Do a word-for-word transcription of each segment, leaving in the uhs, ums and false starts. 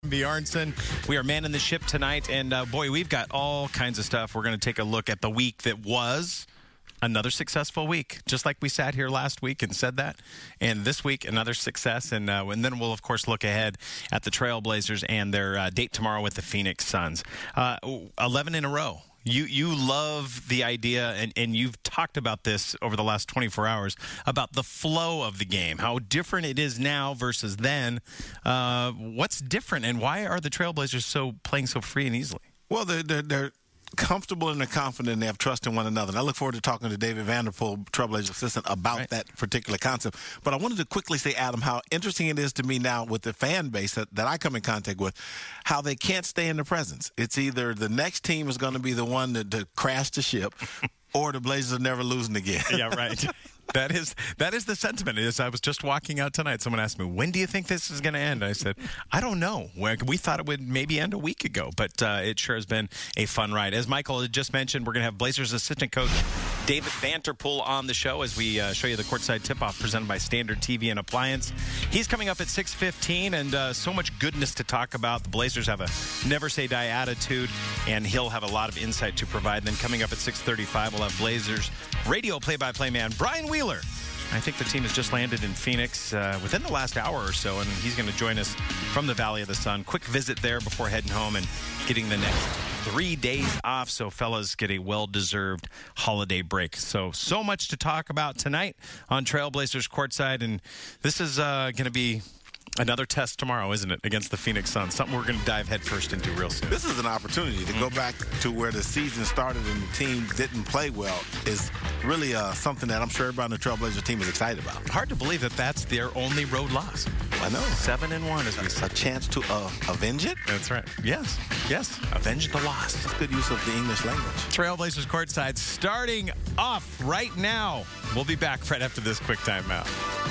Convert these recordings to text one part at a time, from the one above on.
Bjornson. We are manning the ship tonight, and uh, boy, we've got all kinds of stuff. We're going to take a look at the week that was another successful week, just like we sat here last week and said that. And this week, another success. And, uh, and then we'll, of course, look ahead at the Trailblazers and their uh, date tomorrow with the Phoenix Suns. Uh, eleven in a row. You you love the idea, and, and you've talked about this over the last twenty-four hours, about the flow of the game, how different it is now versus then. Uh, what's different, and why are the Trailblazers so playing so free and easily? Well, they're, they're, they're comfortable and they're confident and they have trust in one another. And I look forward to talking to David Vanderpool, Trailblazer assistant, about right. that particular concept. But I wanted to quickly say, Adam, how interesting it is to me now with the fan base that, that I come in contact with, how they can't stay in the presence. It's either the next team is going to be the one to, to crash the ship or the Blazers are never losing again. Yeah, right. That is that is the sentiment. As I was just walking out tonight, someone asked me, when do you think this is going to end? I said, I don't know. We thought it would maybe end a week ago, but uh, it sure has been a fun ride. As Michael had just mentioned, we're going to have Blazers assistant coach David Vanderpool on the show as we uh, show you the courtside tip-off presented by Standard T V and Appliance. He's coming up at six fifteen, and uh, so much goodness to talk about. The Blazers have a never-say-die attitude, and he'll have a lot of insight to provide. Then coming up at six thirty-five, we'll have Blazers radio play-by-play man Brian Wheeler. I think the team has just landed in Phoenix uh, within the last hour or so, and he's going to join us from the Valley of the Sun. Quick visit there before heading home and getting the next three days off, so fellas get a well-deserved holiday break. So, so much to talk about tonight on Trailblazers Courtside, and this is uh, going to be another test tomorrow, isn't it, against the Phoenix Suns? Something we're going to dive headfirst into real soon. This is an opportunity to mm-hmm. go back to where the season started and the team didn't play well. Is really uh, something that I'm sure everybody on the Trailblazer team is excited about. Hard to believe that that's their only road loss. I know. Seven and one, as we say. A chance to uh, avenge it? That's right. Yes. Yes. Avenge the loss. That's good use of the English language. Trailblazers Courtside starting off right now. We'll be back right after this quick timeout.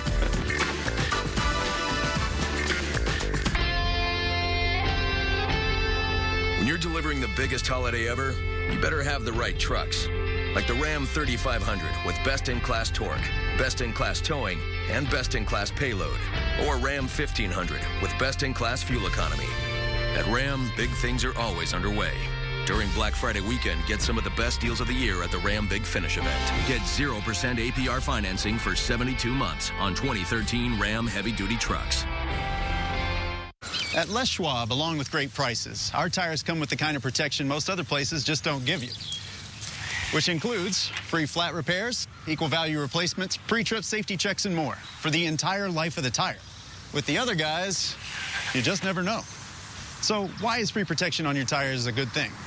When you're delivering the biggest holiday ever, you better have the right trucks. Like the Ram thirty-five hundred with best-in-class torque, best-in-class towing, and best-in-class payload. Or Ram fifteen hundred with best-in-class fuel economy. At Ram, big things are always underway. During Black Friday weekend, get some of the best deals of the year at the Ram Big Finish event. Get zero percent A P R financing for seventy-two months on twenty thirteen Ram heavy-duty trucks. At Les Schwab, along with great prices, our tires come with the kind of protection most other places just don't give you. Which includes free flat repairs, equal value replacements, pre-trip safety checks, and more for the entire life of the tire. With the other guys, you just never know. So why is free protection on your tires a good thing?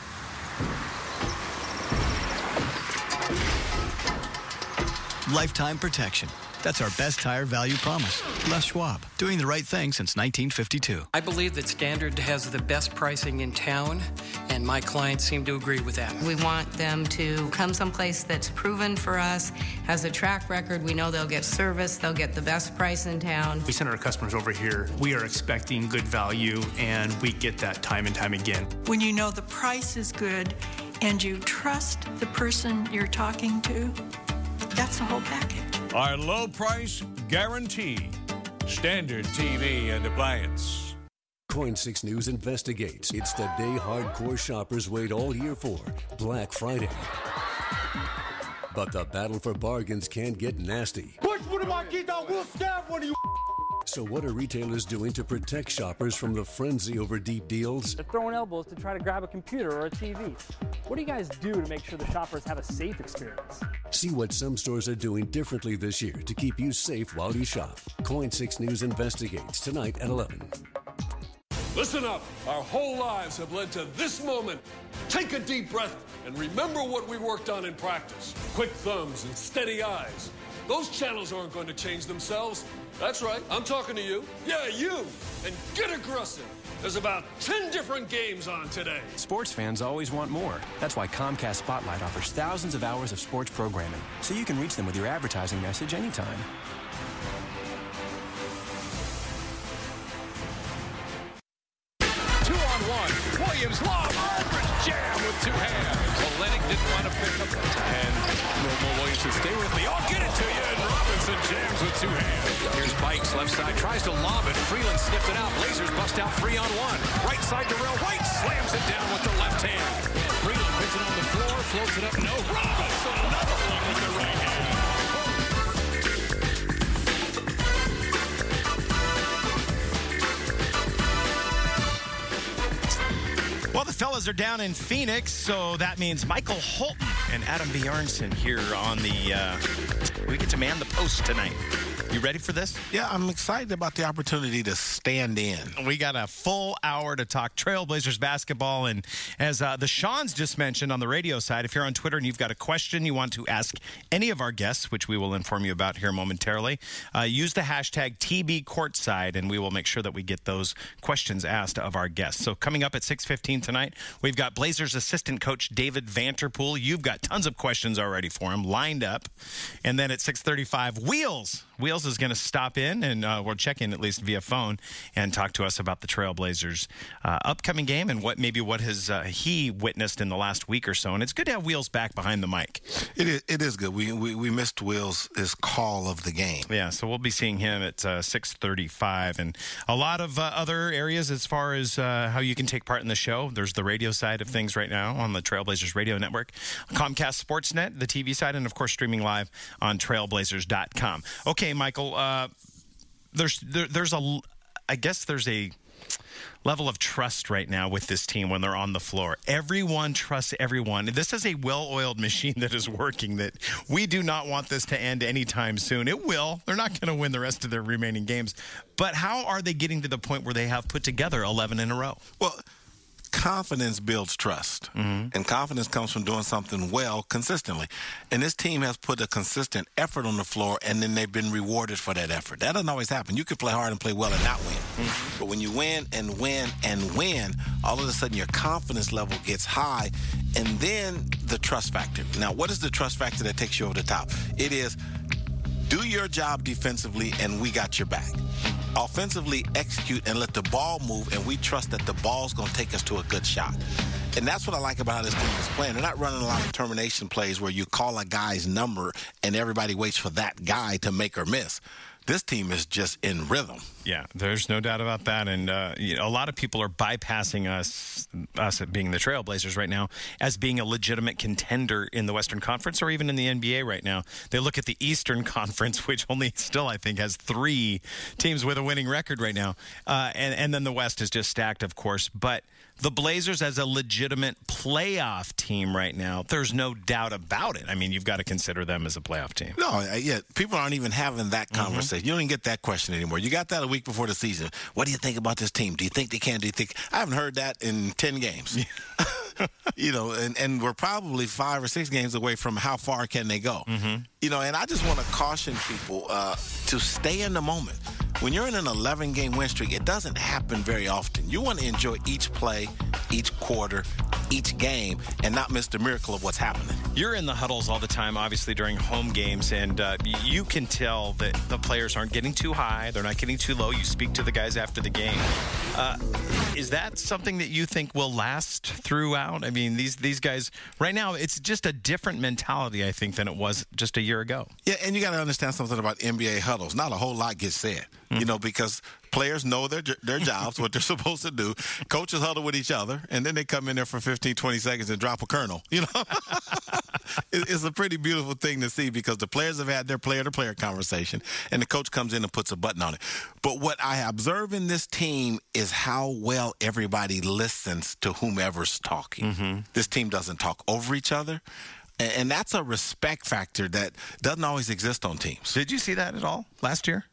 Lifetime protection. That's our best tire value promise. Les Schwab, doing the right thing since nineteen fifty-two. I believe that Standard has the best pricing in town, and my clients seem to agree with that. We want them to come someplace that's proven for us, has a track record. We know they'll get service, they'll get the best price in town. We send our customers over here. We are expecting good value, and we get that time and time again. When you know the price is good and you trust the person you're talking to, that's the whole package. Our low price guarantee. Standard T V and Appliance. Coin six News investigates. It's the day hardcore shoppers wait all year for, Black Friday. But the battle for bargains can get nasty. Push one of my kids out, we'll stab one of you. So what are retailers doing to protect shoppers from the frenzy over deep deals? They're throwing elbows to try to grab a computer or a T V. What do you guys do to make sure the shoppers have a safe experience? See what some stores are doing differently this year to keep you safe while you shop. Coin six News investigates tonight at eleven. Listen up. Our whole lives have led to this moment. Take a deep breath and remember what we worked on in practice. Quick thumbs and steady eyes. Those channels aren't going to change themselves. That's right. I'm talking to you. Yeah, you. And get aggressive. There's about ten different games on today. Sports fans always want more. That's why Comcast Spotlight offers thousands of hours of sports programming, so you can reach them with your advertising message anytime. Two on one. Williams long. Aldridge jam with two hands. Olynyk didn't want to pick up the and Normal Williams to stay with me. I'll get it to you. And Robinson jams with two hands. Here's Bikes left side. Tries to lob it. Freeland sniffed it out. Blazers bust out three on one. side. Darrell White slams it down with the left hand. Freeland puts it on the floor, floats it up. No. Robinson, another one with the right hand. Well, the fellas are down in Phoenix, so that means Michael Holton and Adam Bjornson here on the, uh, we get to man the post tonight. You ready for this? Yeah, I'm excited about the opportunity to stand in. We got a full hour to talk Trailblazers basketball. And as uh, the Sean's just mentioned on the radio side, if you're on Twitter and you've got a question you want to ask any of our guests, which we will inform you about here momentarily, uh, use the hashtag T B Courtside, and we will make sure that we get those questions asked of our guests. So coming up at six fifteen tonight, we've got Blazers assistant coach David Vanterpool. You've got tons of questions already for him lined up. And then at six thirty-five, Wheels. Wheels is going to stop in, and uh, we'll check in at least via phone and talk to us about the Trailblazers' uh, upcoming game and what maybe what has uh, he witnessed in the last week or so. And it's good to have Wheels back behind the mic. It is. It is good. We we, we missed Wheels' his call of the game. Yeah, so we'll be seeing him at uh, six thirty-five, and a lot of uh, other areas as far as uh, how you can take part in the show. There's the radio side of things right now on the Trailblazers Radio Network, Comcast Sportsnet, the T V side, and of course streaming live on trailblazers dot com. Okay, Michael, uh, there's there, there's a, I guess there's a level of trust right now with this team when they're on the floor. Everyone trusts everyone. This is a well-oiled machine that is working, that we do not want this to end anytime soon. It will. They're not going to win the rest of their remaining games. But how are they getting to the point where they have put together eleven in a row? Well, confidence builds trust, mm-hmm. and confidence comes from doing something well consistently. And this team has put a consistent effort on the floor, and then they've been rewarded for that effort. That doesn't always happen. You can play hard and play well and not win. Mm-hmm. But when you win and win and win, all of a sudden your confidence level gets high, and then the trust factor. Now, what is the trust factor that takes you over the top? It is, do your job defensively, and we got your back. Offensively, execute and let the ball move, and we trust that the ball's going to take us to a good shot. And that's what I like about how this team is playing. They're not running a lot of termination plays where you call a guy's number and everybody waits for that guy to make or miss. This team is just in rhythm. Yeah, there's no doubt about that. And uh, you know, a lot of people are bypassing us, us being the Trailblazers right now, as being a legitimate contender in the Western Conference or even in the N B A right now. They look at the Eastern Conference, which only still, I think, has three teams with a winning record right now. Uh, and, and then the West is just stacked, of course. But the Blazers as a legitimate playoff team right now, there's no doubt about it. I mean, you've got to consider them as a playoff team. No, yeah, people aren't even having that conversation. Mm-hmm. You don't even get that question anymore. You got that a week before the season. What do you think about this team? Do you think they can? Do you think? I haven't heard that in ten games. You know, and, and we're probably five or six games away from how far can they go. Mm-hmm. You know, and I just want to caution people uh, to stay in the moment. When you're in an eleven-game win streak, it doesn't happen very often. You want to enjoy each play, each quarter, each game, and not miss the miracle of what's happening. You're in the huddles all the time, obviously, during home games, and uh, you can tell that the players aren't getting too high. They're not getting too low. You speak to the guys after the game. Uh, is that something that you think will last throughout? I mean, these these guys, right now, it's just a different mentality, I think, than it was just a year ago. Yeah, and you got to understand something about N B A huddles. Not a whole lot gets said, mm-hmm. you know, because players know their their jobs, what they're supposed to do. Coaches huddle with each other, and then they come in there for fifteen, twenty seconds and drop a kernel, you know. It's a pretty beautiful thing to see because the players have had their player-to-player conversation, and the coach comes in and puts a button on it. But what I observe in this team is how well everybody listens to whomever's talking. Mm-hmm. This team doesn't talk over each other. And that's a respect factor that doesn't always exist on teams. Did you see that at all last year?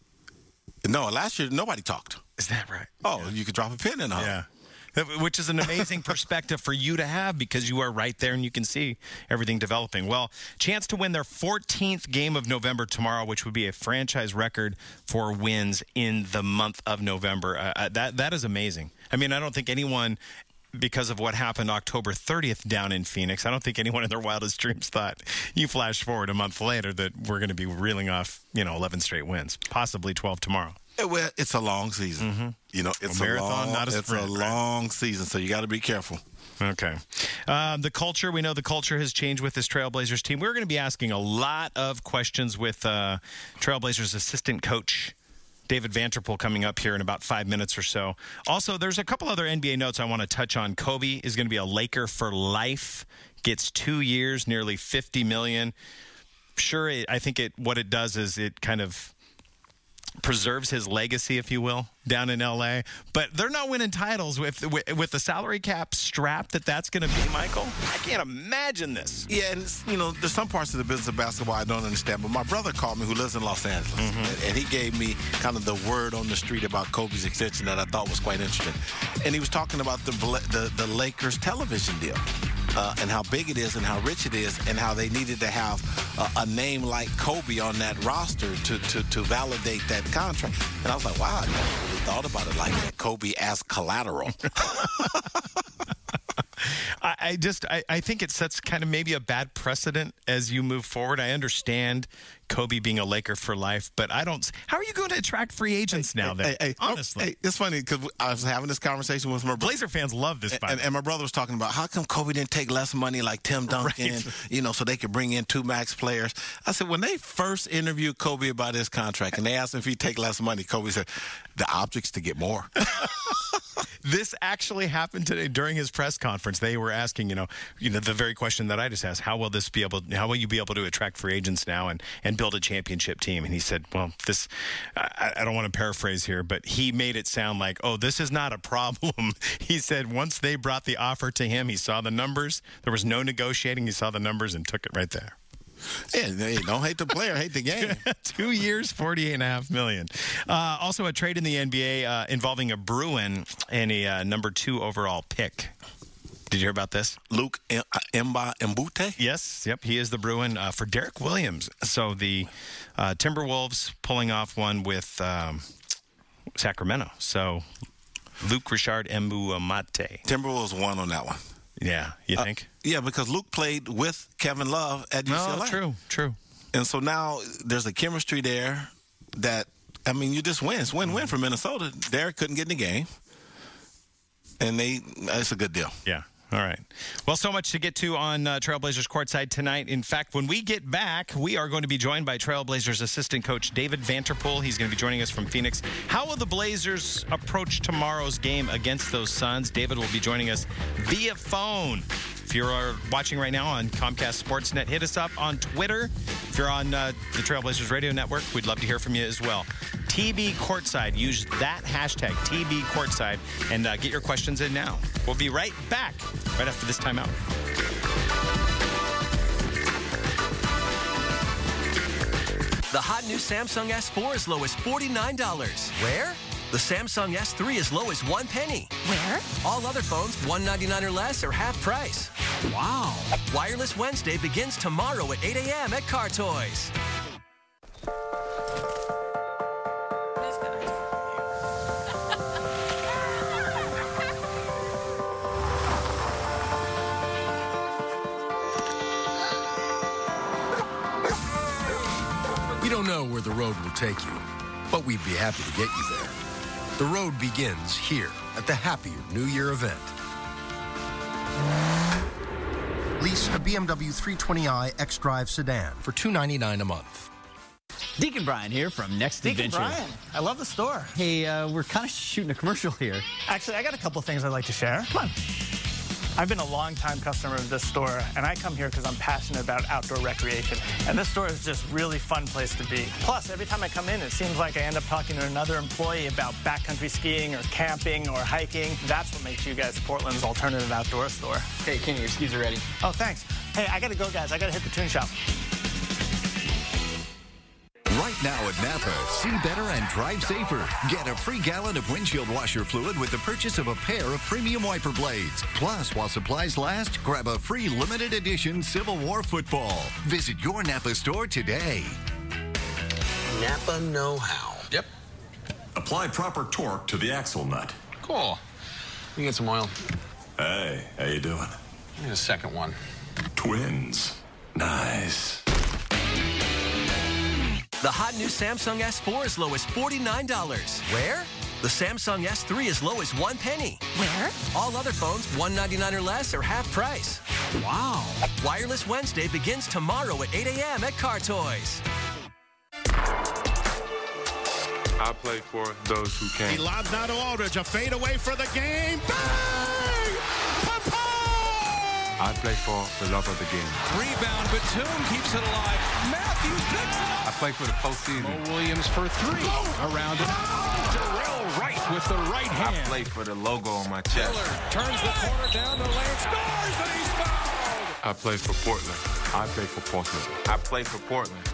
No, last year nobody talked. Is that right? Oh, yeah. You could drop a pin in on yeah. Which is an amazing perspective for you to have because you are right there and you can see everything developing. Well, chance to win their fourteenth game of November tomorrow, which would be a franchise record for wins in the month of November. Uh, that that is amazing. I mean, I don't think anyone, because of what happened October thirtieth down in Phoenix, I don't think anyone in their wildest dreams thought you flash forward a month later that we're going to be reeling off, you know, eleven straight wins, possibly twelve tomorrow. Well, it's a long season. Mm-hmm. You know, it's a, a marathon, long, not a sprint. It's a long right? season, so you got to be careful. Okay. Uh, the culture, we know the culture has changed with this Trailblazers team. We're going to be asking a lot of questions with uh, Trailblazers assistant coach David Vanterpool coming up here in about five minutes or so. Also, there's a couple other N B A notes I want to touch on. Kobe is going to be a Laker for life. Gets two years, nearly fifty million dollars. Sure, it, I think it. what it does is it kind of preserves his legacy, if you will, down in L A. But they're not winning titles with with, with the salary cap strap that that's going to be, Michael. I can't imagine this. Yeah, and, you know, there's some parts of the business of basketball I don't understand. But my brother called me, who lives in Los Angeles, mm-hmm. and, and he gave me kind of the word on the street about Kobe's extension that I thought was quite interesting. And he was talking about the the, the Lakers television deal. Uh, and how big it is and how rich it is and how they needed to have uh, a name like Kobe on that roster to, to, to validate that contract. And I was like, wow, I never really thought about it like that. Kobe as collateral. I, I just, I, I think it sets kind of maybe a bad precedent as you move forward. I understand Kobe being a Laker for life, but I don't. How are you going to attract free agents hey, now? Hey, then, hey, hey, honestly, hey, it's funny because I was having this conversation with my Blazer fans love this, and, and my brother was talking about how come Kobe didn't take less money like Tim Duncan, right. you know, so they could bring in two max players. I said when they first interviewed Kobe about his contract and they asked him if he'd take less money, Kobe said the object's to get more. This actually happened today during his press conference. They were asking, you know, you know, the very question that I just asked: How will this be able? How will you be able to attract free agents now and, and build a championship team? And he said, "Well, this. I, I don't want to paraphrase here, but he made it sound like, oh, this is not a problem." He said once they brought the offer to him, he saw the numbers. There was no negotiating. He saw the numbers and took it right there. Yeah, hey, don't hate the player, hate the game. Two years, forty-eight and a half million. Uh, also, a trade in the N B A uh, involving a Bruin and a uh, number two overall pick. Did you hear about this? Luke Mbah Mbute? Yes, yep. He is the Bruin uh, for Derek Williams. So the uh, Timberwolves pulling off one with um, Sacramento. So Luke Richard Mbah-a-Moute. Timberwolves won on that one. Yeah, you think? Uh, yeah, because Luke played with Kevin Love at U C L A. Oh, true, true. And so now there's a chemistry there that, I mean, you just win. It's win-win for Minnesota. Derek couldn't get in the game. And they, it's a good deal. Yeah. All right. Well, so much to get to on uh, Trailblazers Courtside tonight. In fact, when we get back, we are going to be joined by Trailblazers assistant coach David Vanterpool. He's going to be joining us from Phoenix. How will the Blazers approach tomorrow's game against those Suns? David will be joining us via phone. If you're watching right now on Comcast Sportsnet, hit us up on Twitter. If you're on uh, the Trailblazers Radio Network, we'd love to hear from you as well. T B Courtside. Use that hashtag, T B Courtside, and uh, get your questions in now. We'll be right back right after this timeout. The hot new Samsung S four is low as forty-nine dollars. Where? The Samsung S three is low as one penny. Where? All other phones, one ninety-nine or less, or half price. Wow. Wireless Wednesday begins tomorrow at eight a.m. at Car Toys. We don't know where the road will take you, but we'd be happy to get you there. The road begins here at the Happier New Year event. Lease a B M W three twenty i X-Drive sedan for two hundred ninety-nine dollars a month. Deacon Brian here from Next Deacon Adventure. Brian, I love the store. Hey, uh, we're kind of shooting a commercial here. Actually, I got a couple things I'd like to share. Come on. I've been a long-time customer of this store, and I come here because I'm passionate about outdoor recreation. And this store is just a really fun place to be. Plus, every time I come in, it seems like I end up talking to another employee about backcountry skiing or camping or hiking. That's what makes you guys Portland's alternative outdoor store. Hey, Kenny, your skis are ready. Oh, thanks. Hey, I gotta go, guys. I gotta hit the tune shop. Right now at Napa, see better and drive safer. Get a free gallon of windshield washer fluid with the purchase of a pair of premium wiper blades. Plus, while supplies last, grab a free limited edition Civil War football. Visit your Napa store today. Napa know-how. Yep. Apply proper torque to the axle nut. Cool. Let me get some oil. Hey, how you doing? I need a second one. Twins. Nice. The hot new Samsung S four is low as forty-nine dollars. Where? The Samsung S three is low as one penny. Where? All other phones, one ninety-nine or less, or half price. Wow. Wireless Wednesday begins tomorrow at eight a.m. at Car Toys. I play for those who can. He lobs now to Aldridge. A fade away for the game. Bang! I play for the love of the game. Rebound, Batum keeps it alive. Matthews picks it up. I play for the postseason. Mo Williams for three. Around it. Darrell Wright with the right hand. I play for the logo on my chest. Lillard turns the corner down the lane, scores, and he's fouled. I play for Portland. I play for Portland. I play for Portland.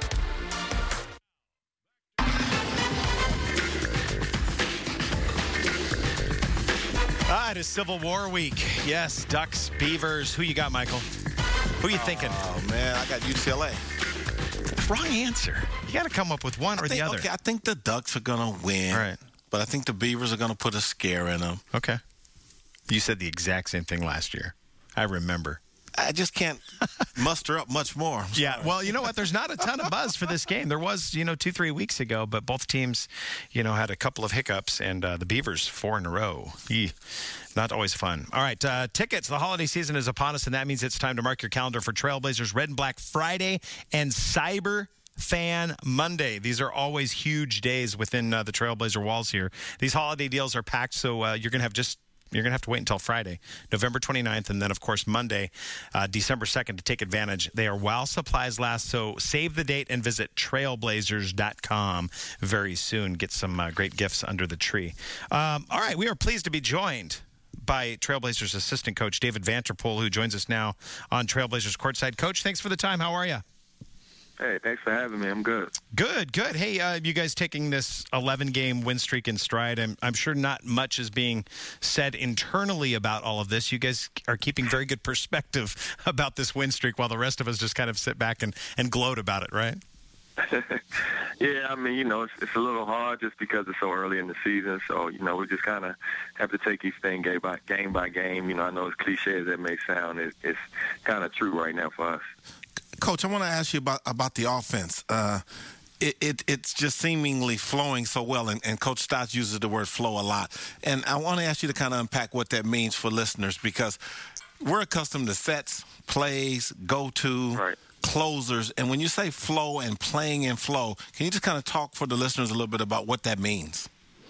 Ah, it is Civil War week. Yes, Ducks, Beavers. Who you got, Michael? Who are you thinking? Oh, man, I got U C L A. Wrong answer. You got to come up with one I or think, the other. Okay, I think the Ducks are going to win. All right. But I think the Beavers are going to put a scare in them. Okay. You said the exact same thing last year. I remember. I just can't muster up much more. Yeah, well, you know what? There's not a ton of buzz for this game. There was, you know, two, three weeks ago, but both teams, you know, had a couple of hiccups, and uh, the Beavers four in a row. Eeh, not always fun. All right, uh, tickets. The holiday season is upon us, and that means it's time to mark your calendar for Trailblazers Red and Black Friday and Cyber Fan Monday. These are always huge days within uh, the Trailblazer walls here. These holiday deals are packed, so uh, you're going to have just You're going to have to wait until Friday, November twenty-ninth, and then, of course, Monday, uh, December second to take advantage. They are while supplies last, so save the date and visit trailblazers dot com very soon. Get some uh, great gifts under the tree. Um, all right, we are pleased to be joined by Trailblazers assistant coach David Vanterpool, who joins us now on Trailblazers Courtside. Coach, thanks for the time. How are you? Hey, thanks for having me. I'm good. Good, good. Hey, uh, you guys taking this eleven-game win streak in stride. I'm, I'm sure not much is being said internally about all of this. You guys are keeping very good perspective about this win streak while the rest of us just kind of sit back and, and gloat about it, right? Yeah, I mean, you know, it's, it's a little hard just because it's so early in the season. So, you know, we just kind of have to take each thing game by game by game. You know, I know as cliche as that may sound, it, it's kind of true right now for us. Coach, I want to ask you about, about the offense. Uh, it, it it's just seemingly flowing so well, and, and Coach Stotts uses the word flow a lot. And I want to ask you to kind of unpack what that means for listeners, because we're accustomed to sets, plays, go-to, right. closers. And when you say flow and playing in flow, can you just kind of talk for the listeners a little bit about what that means?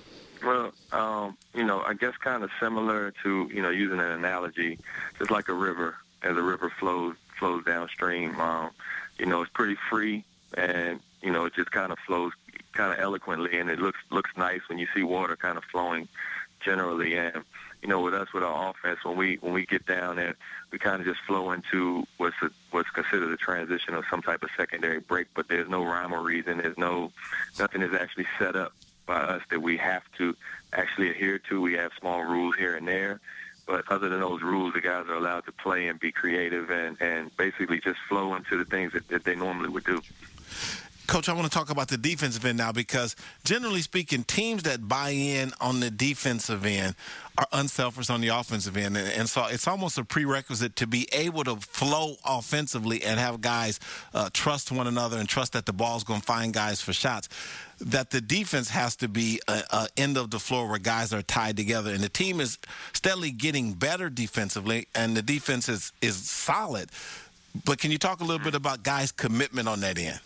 Well, um, you know, I guess kind of similar to, you know, using an analogy, just like a river. As a river flows flows downstream, um, you know, it's pretty free, and you know, it just kind of flows kind of eloquently, and it looks looks nice when you see water kind of flowing generally. And you know, with us with our offense, when we when we get down there, we kind of just flow into what's a, what's considered a transition or some type of secondary break. But there's no rhyme or reason. There's no nothing is actually set up by us that we have to actually adhere to. We have small rules here and there. But other than those rules, the guys are allowed to play and be creative and, and basically just flow into the things that, that they normally would do. Coach, I want to talk about the defensive end now, because generally speaking, teams that buy in on the defensive end are unselfish on the offensive end. And, and so it's almost a prerequisite to be able to flow offensively and have guys uh, trust one another and trust that the ball's going to find guys for shots, that the defense has to be a, a end of the floor where guys are tied together. And the team is steadily getting better defensively, and the defense is, is solid. But can you talk a little bit about guys' commitment on that end?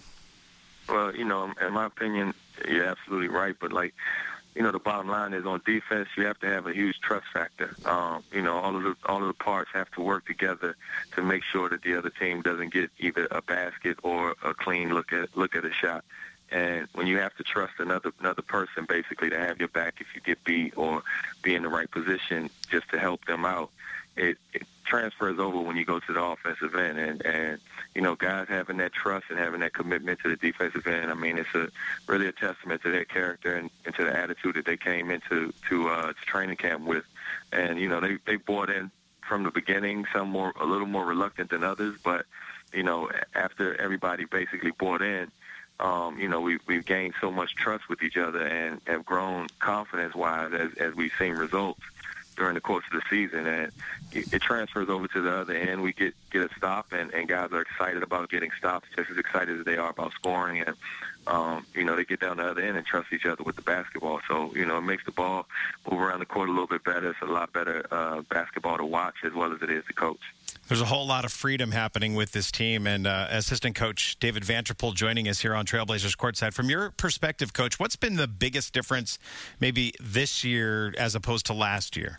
Well, you know, in my opinion, you're absolutely right. But, like, you know, the bottom line is on defense, you have to have a huge trust factor. Um, you know, all of the all of the parts have to work together to make sure that the other team doesn't get either a basket or a clean look at look at a shot. And when you have to trust another another person basically to have your back if you get beat or be in the right position just to help them out, it, it transfers over when you go to the offensive end. And, and, you know, guys having that trust and having that commitment to the defensive end, I mean, it's a really a testament to their character and, and to the attitude that they came into to, uh, to training camp with. And, you know, they, they bought in from the beginning, some more a little more reluctant than others. But, you know, after everybody basically bought in, Um, you know, we, we've gained so much trust with each other and have grown confidence-wise as, as we've seen results during the course of the season. And it, it transfers over to the other end. We get, get a stop, and, and guys are excited about getting stops, just as excited as they are about scoring. And um, you know, they get down the other end and trust each other with the basketball. So, you know, it makes the ball move around the court a little bit better. It's a lot better uh, basketball to watch as well as it is to coach. There's a whole lot of freedom happening with this team, and uh, assistant coach David Vanterpool joining us here on Trailblazers Courtside. From your perspective, Coach, what's been the biggest difference maybe this year as opposed to last year?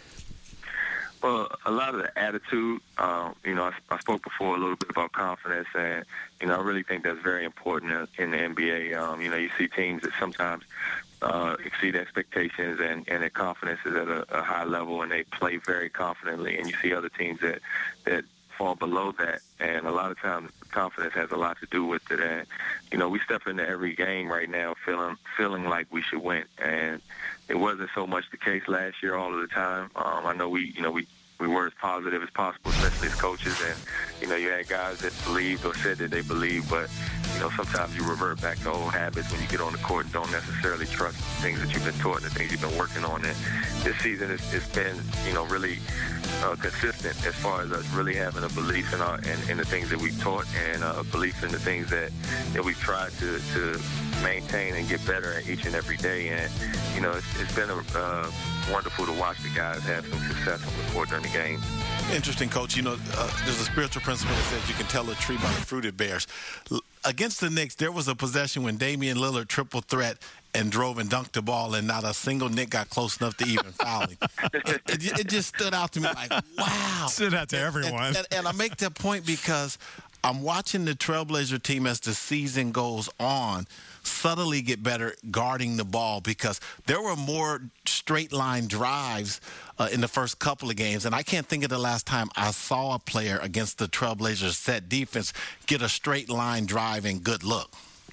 Well, a lot of the attitude, um, you know, I, I spoke before a little bit about confidence, and, you know, I really think that's very important in the N B A. Um, you know, you see teams that sometimes uh, exceed expectations and, and their confidence is at a, a high level and they play very confidently, and you see other teams that, that fall below that, and a lot of times confidence has a lot to do with it. And, you know, we step into every game right now feeling feeling like we should win, and it wasn't so much the case last year all of the time. Um, I know we, you know, we we were as positive as possible, especially as coaches, and, you know, you had guys that believed or said that they believed, but, you know, sometimes you revert back to old habits when you get on the court and don't necessarily trust the things that you've been taught and the things you've been working on. And this season it's, it's been, you know, really uh, consistent as far as us really having a belief in, our, in, in the things that we've taught and a belief in the things that, that we've tried to, to maintain and get better at each and every day. And, you know, it's, it's been a, uh, wonderful to watch the guys have some success on the court during the game. Interesting, Coach. You know, uh, there's a spiritual principle that says you can tell a tree by the fruit it bears. L- against the Knicks, there was a possession when Damian Lillard triple threat and drove and dunked the ball, and not a single Knick got close enough to even foul him. It, it, it just stood out to me like, wow. Stood out to everyone. And, and, and I make that point because I'm watching the Trailblazer team as the season goes on subtly get better guarding the ball, because there were more straight line drives uh, in the first couple of games. And I can't think of the last time I saw a player against the Trailblazers set defense get a straight line drive and good look.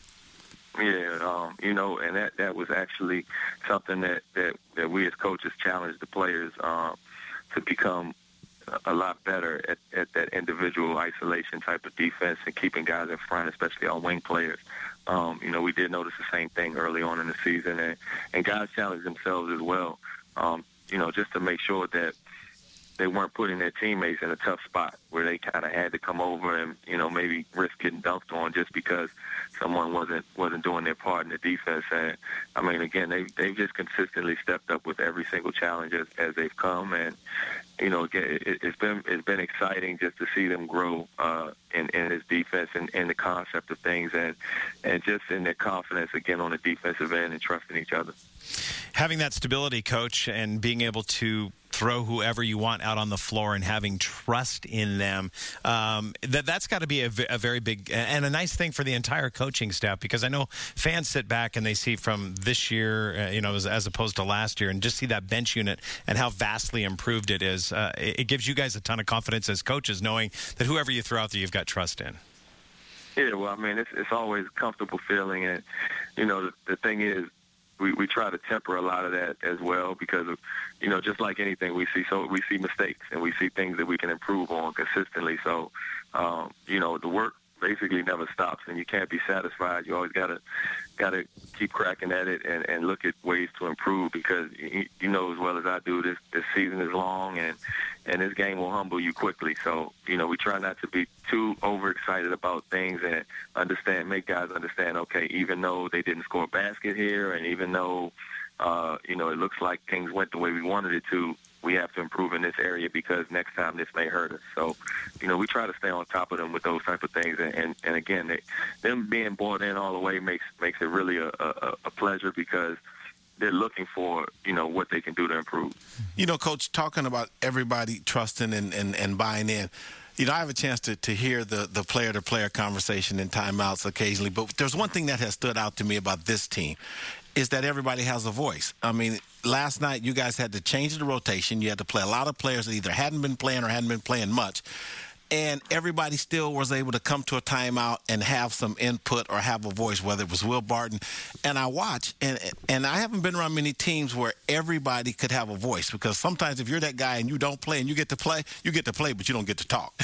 Yeah, um, you know, and that, that was actually something that, that, that we as coaches challenged the players um, to become a lot better at, at that individual isolation type of defense and keeping guys in front, especially our wing players. Um, you know, we did notice the same thing early on in the season, and, and guys challenged themselves as well, um, you know, just to make sure that they weren't putting their teammates in a tough spot where they kind of had to come over and, you know, maybe risk getting dunked on just because someone wasn't wasn't doing their part in the defense. And, I mean, again, they, they've just consistently stepped up with every single challenge as, as they've come. And, you know, again, it, it's been it's been exciting just to see them grow uh, in, in his defense and, and the concept of things, and, and just in their confidence, again, on the defensive end and trusting each other. Having that stability, Coach, and being able to throw whoever you want out on the floor and having trust in them, um, that, that's got to be a, a very big and a nice thing for the entire coaching staff, because I know fans sit back and they see from this year, uh, you know, as, as opposed to last year, and just see that bench unit and how vastly improved it is. Uh, it, it gives you guys a ton of confidence as coaches, knowing that whoever you throw out there, you've got trust in. Yeah, well, I mean, it's, it's always a comfortable feeling, and, you know, the, the thing is, We, we try to temper a lot of that as well, because of, you know, just like anything, we see so we see mistakes and we see things that we can improve on consistently. So, um, you know, the work basically never stops, and you can't be satisfied. You always gotta gotta keep cracking at it and, and look at ways to improve, because you, you know as well as I do, this this season is long, and and this game will humble you quickly. So, you know, we try not to be too overexcited about things, and understand, make guys understand, okay, even though they didn't score a basket here, and even though, uh, you know, it looks like things went the way we wanted it to, we have to improve in this area because next time this may hurt us. So, you know, we try to stay on top of them with those type of things. And, and, and again, they, them being bought in all the way makes makes it really a, a, a pleasure, because they're looking for, you know, what they can do to improve. You know, Coach, talking about everybody trusting and, and, and buying in, you know, I have a chance to, to hear the, the player-to-player conversation in timeouts occasionally, but there's one thing that has stood out to me about this team is that everybody has a voice. I mean, last night you guys had to change the rotation. You had to play a lot of players that either hadn't been playing or hadn't been playing much, and everybody still was able to come to a timeout and have some input or have a voice, whether it was Will Barton. And I watch, and and I haven't been around many teams where everybody could have a voice, because sometimes if you're that guy and you don't play and you get to play, you get to play, but you don't get to talk.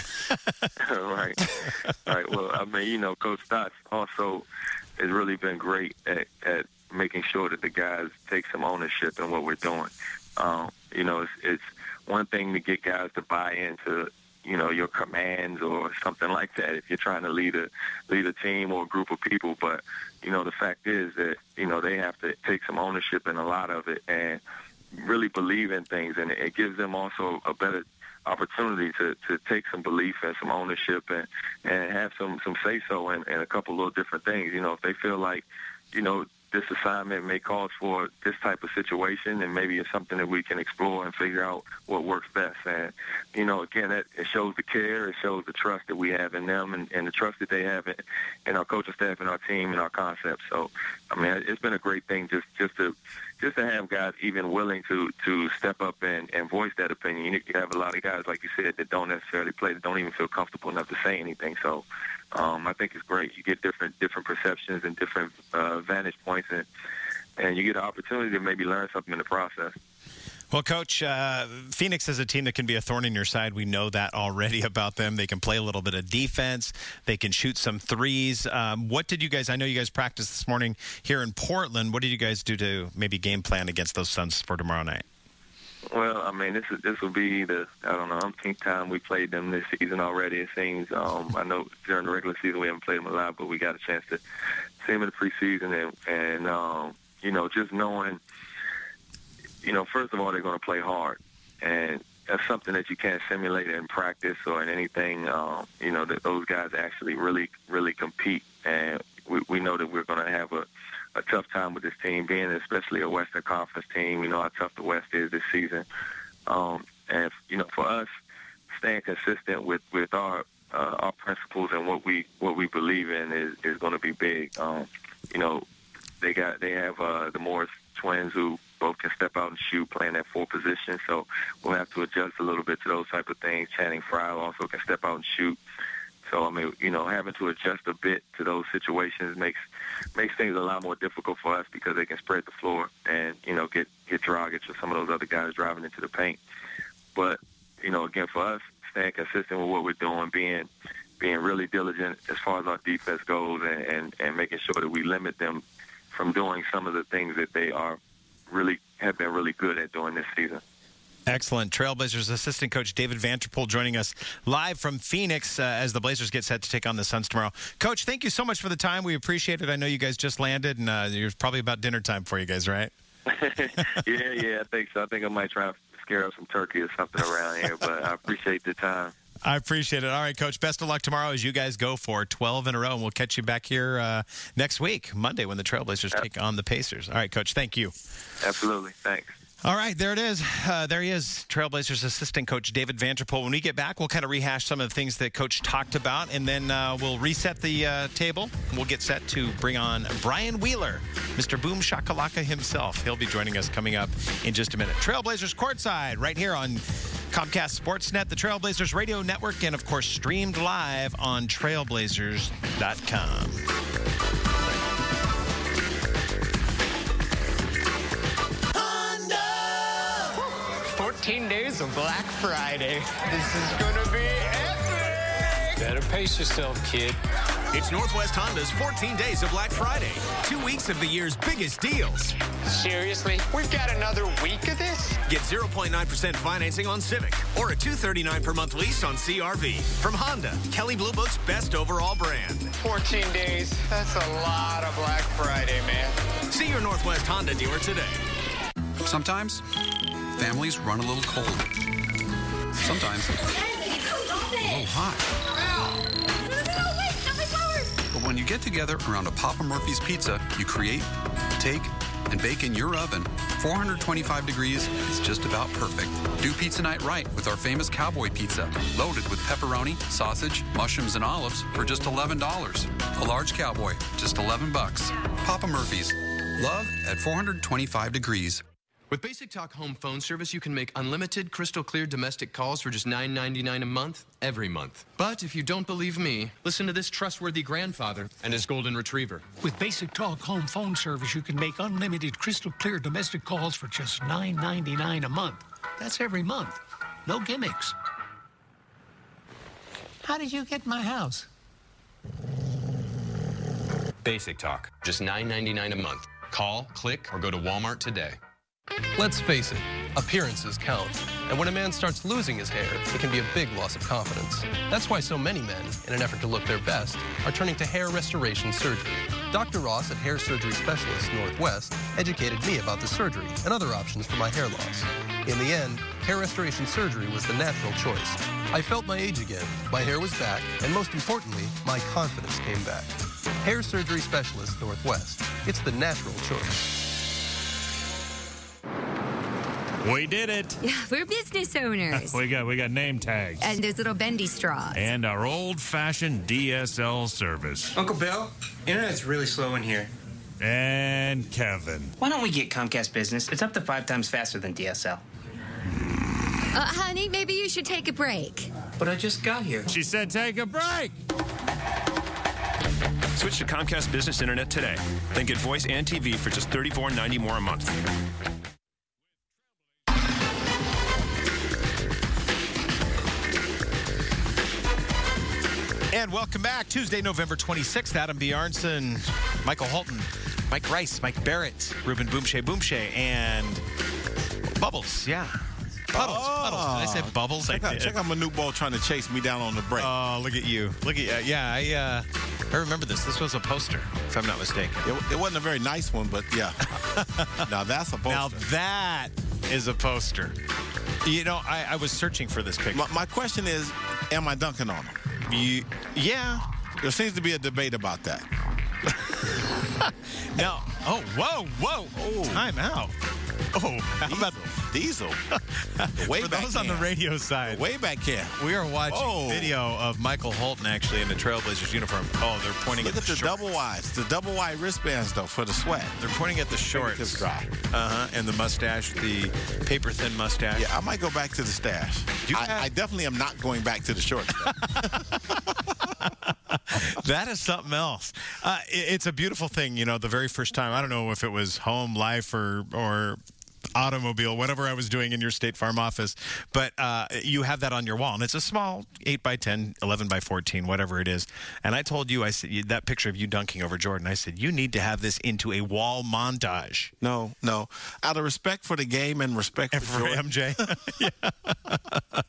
Right. Right. Well, I mean, you know, Coach Stotts also has really been great at, at making sure that the guys take some ownership in what we're doing. Um, you know, it's, it's one thing to get guys to buy into, you know, your commands or something like that if you're trying to lead a lead a team or a group of people. But, you know, the fact is that, you know, they have to take some ownership in a lot of it and really believe in things. And it gives them also a better opportunity to, to take some belief and some ownership and, and have some, some say-so in, in a couple little different things. You know, if they feel like, you know, this assignment may call for this type of situation, and maybe it's something that we can explore and figure out what works best. And, you know, again, it, it shows the care, it shows the trust that we have in them and, and the trust that they have in, in our coaching staff and our team and our concepts. So, I mean, it's been a great thing just, just to just to have guys even willing to, to step up and, and voice that opinion. You have a lot of guys, like you said, that don't necessarily play, that don't even feel comfortable enough to say anything. So, Um, I think it's great. You get different different perceptions and different uh, vantage points, and, and you get an opportunity to maybe learn something in the process. Well, Coach, uh, Phoenix is a team that can be a thorn in your side. We know that already about them. They can play a little bit of defense. They can shoot some threes. Um, what did you guys – I know you guys practiced this morning here in Portland. What did you guys do to maybe game plan against those Suns for tomorrow night? Well, I mean, this is this will be the, I don't know, umpteenth time we played them this season already, it seems. Um, I know during the regular season we haven't played them a lot, but we got a chance to see them in the preseason. And, and um, you know, just knowing, you know, first of all, they're going to play hard. And that's something that you can't simulate in practice or in anything. Um, you know, that those guys actually really, really compete. And we, we know that we're going to have a, a tough time with this team, being especially a Western Conference team. We know how tough the West is this season. Um, and, you know, for us, staying consistent with, with our uh, our principles and what we what we believe in is, is going to be big. Um, you know, they got they have uh, the Morris twins who both can step out and shoot, playing that four position. So we'll have to adjust a little bit to those type of things. Channing Frye also can step out and shoot. So, I mean, you know, having to adjust a bit to those situations makes makes things a lot more difficult for us because they can spread the floor and, you know, get, get Dragic or some of those other guys driving into the paint. But, you know, again, for us, staying consistent with what we're doing, being being really diligent as far as our defense goes and, and, and making sure that we limit them from doing some of the things that they are really have been really good at doing this season. Excellent. Trailblazers assistant coach David Vanterpool joining us live from Phoenix uh, as the Blazers get set to take on the Suns tomorrow. Coach, thank you so much for the time. We appreciate it. I know you guys just landed, and uh, it's probably about dinner time for you guys, right? yeah, yeah, I think so. I think I might try to scare up some turkey or something around here, but I appreciate the time. I appreciate it. All right, Coach, best of luck tomorrow as you guys go for twelve in a row, and we'll catch you back here uh, next week, Monday, when the Trailblazers yep. take on the Pacers. All right, Coach, thank you. Absolutely. Thanks. All right, there it is. Uh, there he is, Trailblazers assistant coach David Vanterpool. When we get back, we'll kind of rehash some of the things that Coach talked about, and then uh, we'll reset the uh, table. We'll get set to bring on Brian Wheeler, Mister Boom Shakalaka himself. He'll be joining us coming up in just a minute. Trailblazers courtside right here on Comcast Sportsnet, the Trailblazers radio network, and, of course, streamed live on trailblazers dot com. fourteen days of Black Friday. This is gonna be epic! Better pace yourself, kid. It's Northwest Honda's fourteen days of Black Friday. Two weeks of the year's biggest deals. Seriously? We've got another week of this? Get zero point nine percent financing on Civic or a two hundred thirty-nine dollars per month lease on C R V. From Honda, Kelley Blue Book's best overall brand. fourteen days. That's a lot of Black Friday, man. See your Northwest Honda dealer today. Sometimes families run a little cold. Sometimes a little hot. But when you get together around a Papa Murphy's pizza, you create, take, and bake in your oven. four hundred twenty-five degrees is just about perfect. Do pizza night right with our famous cowboy pizza, loaded with pepperoni, sausage, mushrooms, and olives for just eleven dollars. A large cowboy, just eleven bucks. Papa Murphy's. Love at four hundred twenty-five degrees. With Basic Talk Home Phone Service, you can make unlimited, crystal-clear domestic calls for just nine ninety-nine a month, every month. But if you don't believe me, listen to this trustworthy grandfather and his golden retriever. With Basic Talk Home Phone Service, you can make unlimited, crystal-clear domestic calls for just nine ninety-nine a month. That's every month. No gimmicks. How did you get my house? Basic Talk, just nine ninety-nine a month. Call, click, or go to Walmart today. Let's face it, Appearances count, and when a man starts losing his hair, it can be a big loss of confidence. That's why so many men, in an effort to look their best, are turning to hair restoration surgery. Doctor Ross at Hair Surgery Specialists Northwest educated me about the surgery and other options for my hair loss. In the end, hair restoration surgery was the natural choice. I felt my age again, my hair was back, and most importantly, my confidence came back. Hair Surgery Specialists Northwest. It's the natural choice. We did it. Yeah, we're business owners. we got we got name tags. And those little bendy straws. And our old-fashioned D S L service. Uncle Bill, internet's really slow in here. And Kevin. Why don't we get Comcast Business? It's up to five times faster than D S L. Uh, honey, maybe you should take a break. But I just got here. She said take a break. Switch to Comcast Business Internet today. Then get voice and T V for just thirty-four ninety more a month. And welcome back. Tuesday, November twenty-sixth. Adam Bjarnson, Michael Holton, Mike Rice, Mike Barrett, Ruben Boomshay Boomshay, and Bubbles. Yeah. Puddles. Oh. Puddles. Did I say Bubbles? Check I out, did. check out Manute Ball trying to chase me down on the break. Oh, look at you. Look at you. Yeah, I, uh, I remember this. This was a poster, if I'm not mistaken. It, it wasn't a very nice one, but yeah. Now that's a poster. Now that is a poster. You know, I, I was searching for this picture. My, my question is, am I dunking on him? You, yeah. There seems to be a debate about that. Now, oh, whoa, whoa. Oh. Time out. Oh, how about Diesel? Way For those on the radio side. Way back here. We are watching oh. video of Michael Holton actually in the Trailblazers uniform. Oh, they're pointing Look at, at the, the shorts. double wides. The double wide wristbands, though, for the sweat. They're pointing at the shorts. Dry. Uh-huh. And the mustache, the paper-thin mustache. Yeah, I might go back to the stash. You I, have- I definitely am not going back to the shorts. That is something else. Uh, it, it's a beautiful thing, you know, the very first time. I don't know if it was home, life, or or automobile, whatever I was doing in your State Farm office. But uh, you have that on your wall. And it's a small eight by ten, eleven by fourteen, whatever it is. And I told you, I said, that picture of you dunking over Jordan, I said, you need to have this into a wall montage. No, no. Out of respect for the game and respect and for, for Jordan. M J. uh,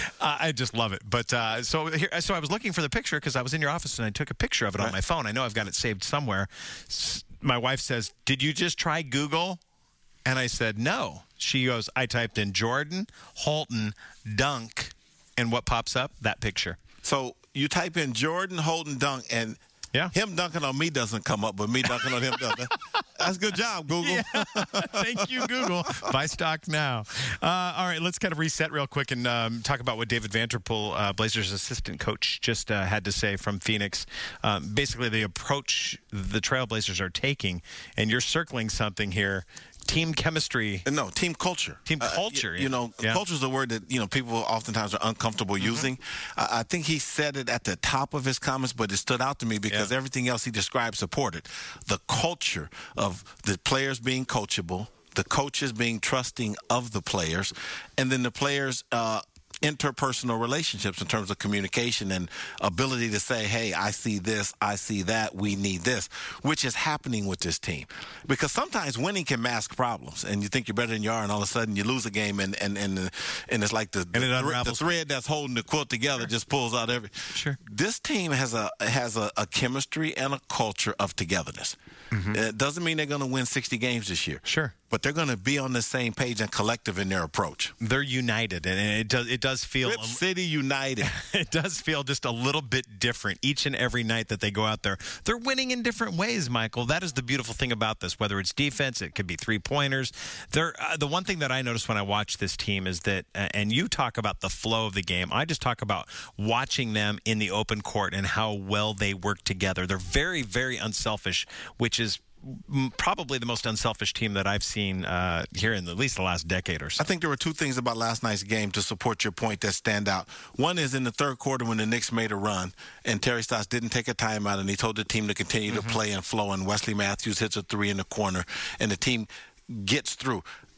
I just love it. But uh, so here, so I was looking for the picture because I was in your office and I took a picture of it right. on my phone. I know I've got it saved somewhere. S- my wife says, did you just try Google? And I said, no. She goes, I typed in Jordan, Holton, dunk, and what pops up? That picture. So you type in Jordan, Holton, dunk, and yeah. him dunking on me doesn't come up, but me dunking on him does. That's a good job, Google. Yeah. Thank you, Google. Buy stock now. Uh, all right, let's kind of reset real quick and um, talk about what David Vanterpool, uh, Blazers assistant coach, just uh, had to say from Phoenix. Um, basically, the approach the Trailblazers are taking, and you're circling something here. Team chemistry. No, team culture. Team culture. Uh, you, you know, yeah. culture is a word that, you know, people oftentimes are uncomfortable mm-hmm. using. Uh, I think he said it at the top of his comments, but it stood out to me because yeah. everything else he described supported. The culture of the players being coachable, the coaches being trusting of the players, and then the players uh, interpersonal relationships in terms of communication and ability to say, hey, I see this, I see that, we need this, which is happening with this team. Because sometimes winning can mask problems, and you think you're better than you are, and all of a sudden you lose a game, and and and, and it's like the, the, it the thread that's holding the quilt together sure. just pulls out every. Sure. This team has a has a, a chemistry and a culture of togetherness. Mm-hmm. It doesn't mean they're going to win sixty games this year. Sure. But they're going to be on the same page and collective in their approach. They're united, and it does it does feel Rip City United. It does feel just a little bit different each and every night that they go out there. They're winning in different ways, Michael. That is the beautiful thing about this. Whether it's defense, it could be three pointers. They're uh, the one thing that I notice when I watch this team is that, uh, and you talk about the flow of the game. I just talk about watching them in the open court and how well they work together. They're very, very unselfish, which is probably the most unselfish team that I've seen uh, here in the, at least the last decade or so. I think there were two things about last night's game to support your point that stand out. One is in the third quarter when the Knicks made a run and Terry Stotts didn't take a timeout and he told the team to continue mm-hmm. to play and flow, and Wesley Matthews hits a three in the corner and the team gets through.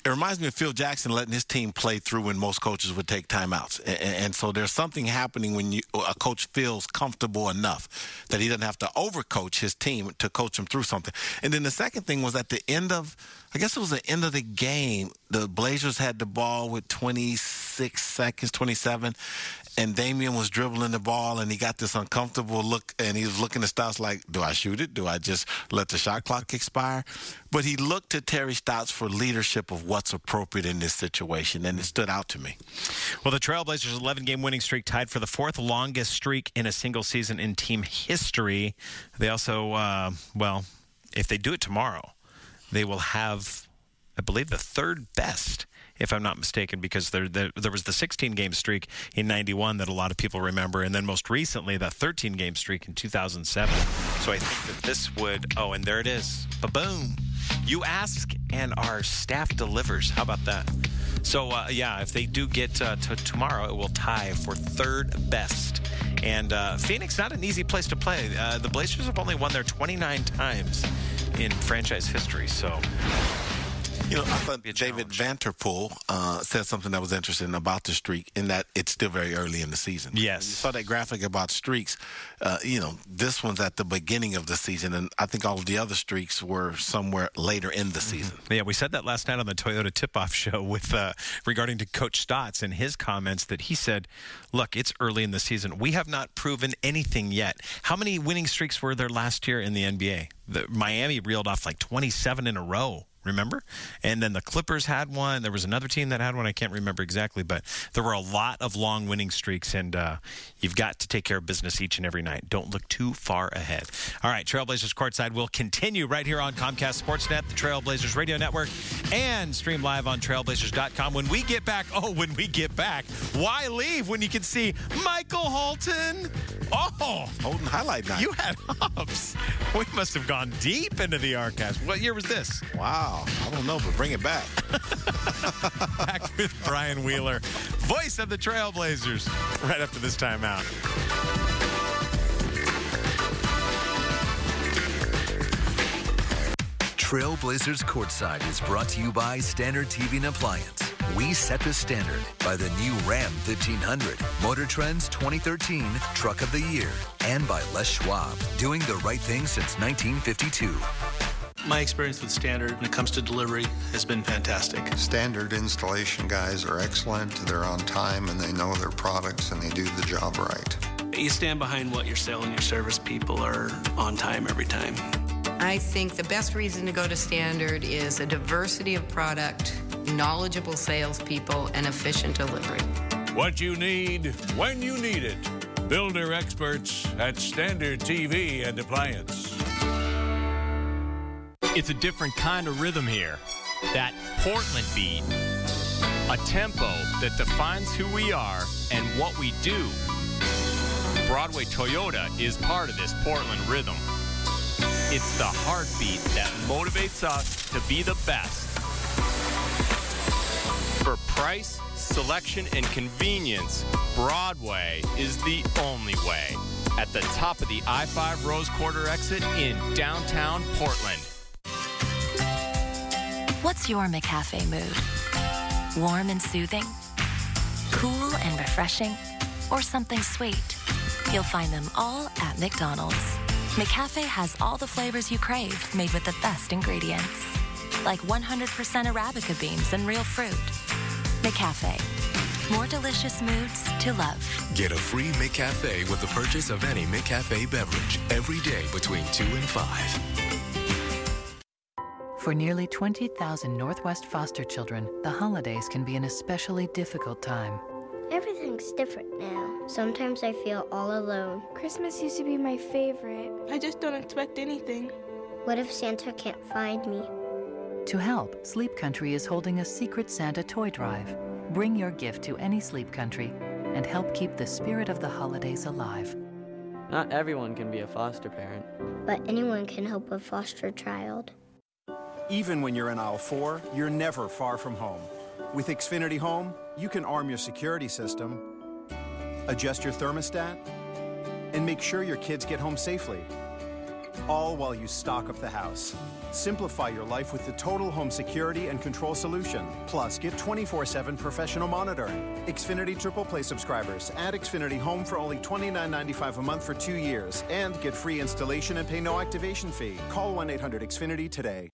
It reminds me of Phil Jackson letting his team play through when most coaches would take timeouts. And, and so there's something happening when you, a coach feels comfortable enough that he doesn't have to overcoach his team to coach them through something. And then the second thing was at the end of, I guess it was the end of the game, the Blazers had the ball with twenty-six seconds, twenty-seven, and Damian was dribbling the ball, and he got this uncomfortable look, and he was looking at Stotts like, do I shoot it? Do I just let the shot clock expire? But he looked to Terry Stotts for leadership of what's appropriate in this situation, and it stood out to me. Well, the Trailblazers' eleven-game winning streak tied for the fourth longest streak in a single season in team history. They also, uh, well, if they do it tomorrow, they will have, I believe, the third best, if I'm not mistaken, because there, there there was the sixteen-game streak in ninety-one that a lot of people remember, and then most recently the thirteen-game streak in two thousand seven. So I think that this would, oh, and there it is. Ba-boom. You ask, and our staff delivers. How about that? So, uh, yeah, if they do get uh, to tomorrow, it will tie for third best. And uh, Phoenix, not an easy place to play. Uh, the Blazers have only won there twenty-nine times in franchise history, so... You know, I thought David Vanterpool uh, said something that was interesting about the streak in that it's still very early in the season. Yes. When you saw that graphic about streaks. Uh, you know, this one's at the beginning of the season, and I think all of the other streaks were somewhere later in the season. Mm-hmm. Yeah, we said that last night on the Toyota Tip-Off show with uh, regarding to Coach Stotts and his comments that he said, look, it's early in the season. We have not proven anything yet. How many winning streaks were there last year in the N B A? The, Miami reeled off like twenty-seven in a row. Remember? And then the Clippers had one. There was another team that had one. I can't remember exactly, but there were a lot of long winning streaks, and uh, you've got to take care of business each and every night. Don't look too far ahead. All right, Trailblazers Courtside will continue right here on Comcast Sportsnet, the Trailblazers Radio Network, and stream live on trailblazers dot com. When we get back, oh, when we get back, why leave when you can see Michael Holton? Oh, Holton highlight night. You had hops. We must have gone deep into the archives. What year was this? Wow. I don't know, but bring it back. Back with Brian Wheeler, voice of the Trailblazers, right after this timeout. Trailblazers Courtside is brought to you by Standard T V and Appliance. We set the standard by the new Ram fifteen hundred, Motor Trend's twenty thirteen Truck of the Year, and by Les Schwab, doing the right thing since nineteen fifty-two. My experience with Standard when it comes to delivery has been fantastic. Standard installation guys are excellent. They're on time and they know their products and they do the job right. You stand behind what you're selling. Your service people are on time every time. I think the best reason to go to Standard is a diversity of product, knowledgeable salespeople, and efficient delivery. What you need, when you need it. Builder experts at Standard T V and Appliance. It's a different kind of rhythm here. That Portland beat. A tempo that defines who we are and what we do. Broadway Toyota is part of this Portland rhythm. It's the heartbeat that motivates us to be the best. For price, selection, and convenience, Broadway is the only way. At the top of the I five Rose Quarter exit in downtown Portland. What's your McCafe mood? Warm and soothing? Cool and refreshing? Or something sweet? You'll find them all at McDonald's. McCafe has all the flavors you crave, made with the best ingredients. Like one hundred percent Arabica beans and real fruit. McCafe. More delicious moods to love. Get a free McCafe with the purchase of any McCafe beverage every day between two and five. For nearly twenty thousand Northwest foster children, the holidays can be an especially difficult time. Everything's different now. Sometimes I feel all alone. Christmas used to be my favorite. I just don't expect anything. What if Santa can't find me? To help, Sleep Country is holding a Secret Santa toy drive. Bring your gift to any Sleep Country and help keep the spirit of the holidays alive. Not everyone can be a foster parent. But anyone can help a foster child. Even when you're in aisle four, you're never far from home. With Xfinity Home, you can arm your security system, adjust your thermostat, and make sure your kids get home safely. all while you stock up the house. Simplify your life with the Total Home Security and Control solution. Plus, get twenty-four seven professional monitoring. Xfinity Triple Play subscribers add Xfinity Home for only twenty-nine ninety-five a month for two years and get free installation and pay no activation fee. Call one eight hundred X Finity today.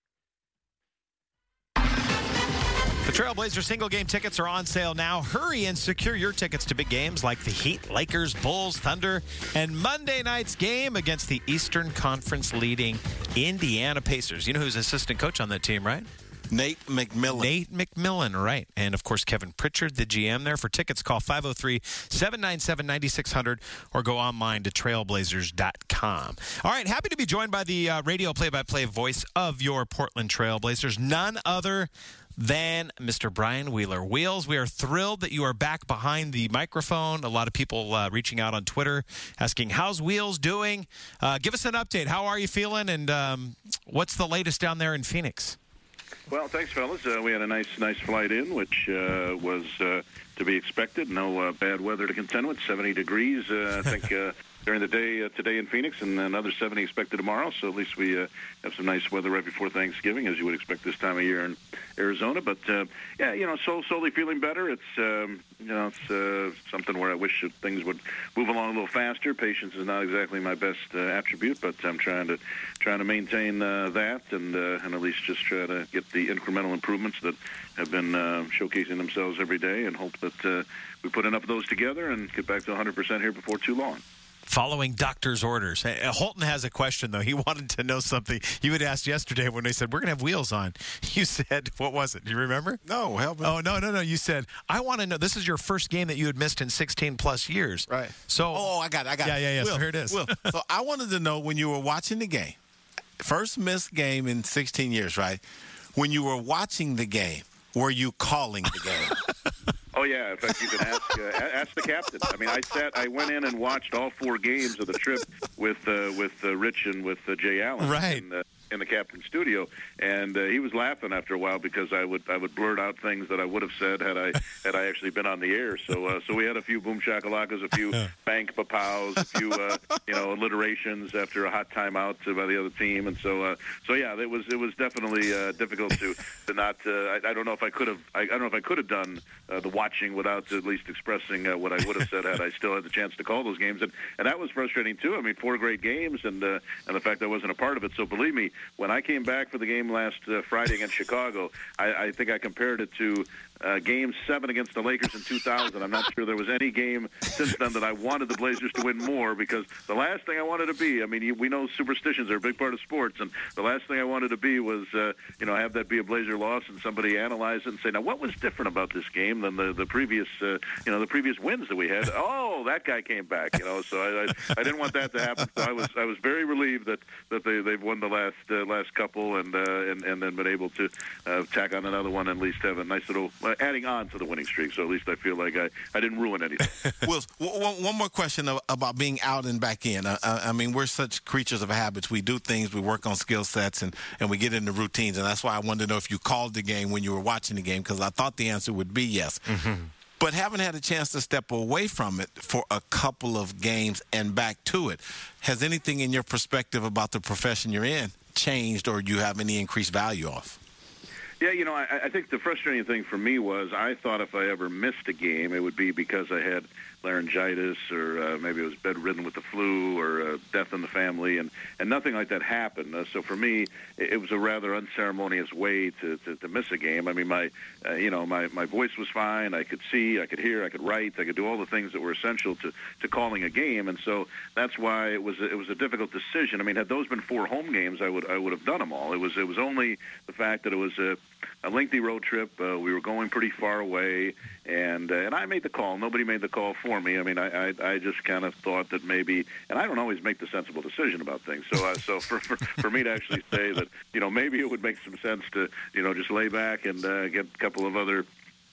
The Trailblazer single-game tickets are on sale now. Hurry and secure your tickets to big games like the Heat, Lakers, Bulls, Thunder, and Monday night's game against the Eastern Conference leading Indiana Pacers. You know who's assistant coach on that team, right? Nate McMillan. Nate McMillan, right. And, of course, Kevin Pritchard, the G M there. For tickets, call five oh three, seven nine seven, nine six zero zero or go online to trailblazers dot com. All right, happy to be joined by the uh, radio play-by-play voice of your Portland Trailblazers, none other than Mister Brian Wheeler. Wheels, we are thrilled that you are back behind the microphone. A lot of people uh, reaching out on Twitter asking, how's Wheels doing? Uh, give us an update. How are you feeling, and um, what's the latest down there in Phoenix? Well, thanks, fellas. Uh, we had a nice, nice flight in, which uh, was uh, to be expected. No uh, bad weather to contend with. seventy degrees, uh, I think, uh, during the day uh, today in Phoenix, and another seventy expected tomorrow. So at least we uh, have some nice weather right before Thanksgiving, as you would expect this time of year in Arizona. But uh, yeah, you know, so slowly feeling better. It's um, you know, it's uh, something where I wish that things would move along a little faster. Patience is not exactly my best uh, attribute, but I'm trying to trying to maintain uh, that and uh, and at least just try to get the incremental improvements that have been uh, showcasing themselves every day, and hope that uh, we put enough of those together and get back to one hundred percent here before too long. Following doctor's orders. Hey, Holton has a question, though. He wanted to know something you had asked yesterday when they said, we're going to have Wheels on. You said, what was it? Do you remember? No, help me. Oh, no, no, no. You said, I want to know, this is your first game that you had missed in sixteen plus years. Right. So, oh, I got it. I got yeah, it. Yeah, yeah, yeah. Will, So here it is. Will, so I wanted to know, when you were watching the game, first missed game in sixteen years, right? When you were watching the game, were you calling the game? Oh, yeah. In fact, you can ask uh, ask the captain. I mean, I sat, I went in and watched all four games of the trip with uh, with uh, Rich and with uh, Jay Allen. Right. In, uh, in the captain's studio, and uh, he was laughing after a while because I would I would blurt out things that I would have said had I had I actually been on the air. So uh, so we had a few boom shakalakas, a few bank papows, a few uh, you know alliterations after a hot timeout by the other team, and so uh, so yeah, it was it was definitely uh, difficult to to not. Uh, I, I don't know if I could have I, I don't know if I could have done uh, the watching without at least expressing uh, what I would have said had I still had the chance to call those games, and and that was frustrating too. I mean, four great games, and uh, and the fact I wasn't a part of it. So believe me, when I came back for the game last uh, Friday against Chicago, I, I think I compared it to uh, Game seven against the Lakers in two thousand. I'm not sure there was any game since then that I wanted the Blazers to win more, because the last thing I wanted to be, I mean, you, we know superstitions are a big part of sports, and the last thing I wanted to be was, uh, you know, have that be a Blazer loss and somebody analyze it and say, now, what was different about this game than the, the previous, uh, you know, the previous wins that we had? Oh, that guy came back, you know, so I, I, I didn't want that to happen. So I was I was very relieved that, that they, they've won the last uh, last couple and, uh, and and then been able to uh, tack on another one and at least have a nice little uh, adding on to the winning streak. So at least I feel like I, I didn't ruin anything. Will, one, one more question about being out and back in. I, I mean, we're such creatures of habits. We do things, we work on skill sets, and, and we get into routines. And that's why I wanted to know if you called the game when you were watching the game, because I thought the answer would be yes. Mm-hmm. But haven't had a chance to step away from it for a couple of games and back to it. Has anything in your perspective about the profession you're in changed, or do you have any increased value off? Yeah, you know, I, I think the frustrating thing for me was I thought if I ever missed a game, it would be because I had laryngitis, or uh, maybe it was bedridden with the flu, or uh, death in the family, and, and nothing like that happened. Uh, so for me, it, it was a rather unceremonious way to, to, to miss a game. I mean, my uh, you know my, my voice was fine. I could see, I could hear, I could write, I could do all the things that were essential to, to calling a game, and so that's why it was a, it was a difficult decision. I mean, had those been four home games, I would I would have done them all. It was it was only the fact that it was a, a lengthy road trip. Uh, we were going pretty far away, and uh, and I made the call. Nobody made the call for me. I mean, I I, I just kind of thought that maybe, and I don't always make the sensible decision about things. So uh, so for, for for me to actually say that, you know, maybe it would make some sense to, you know, just lay back and uh, get a couple of other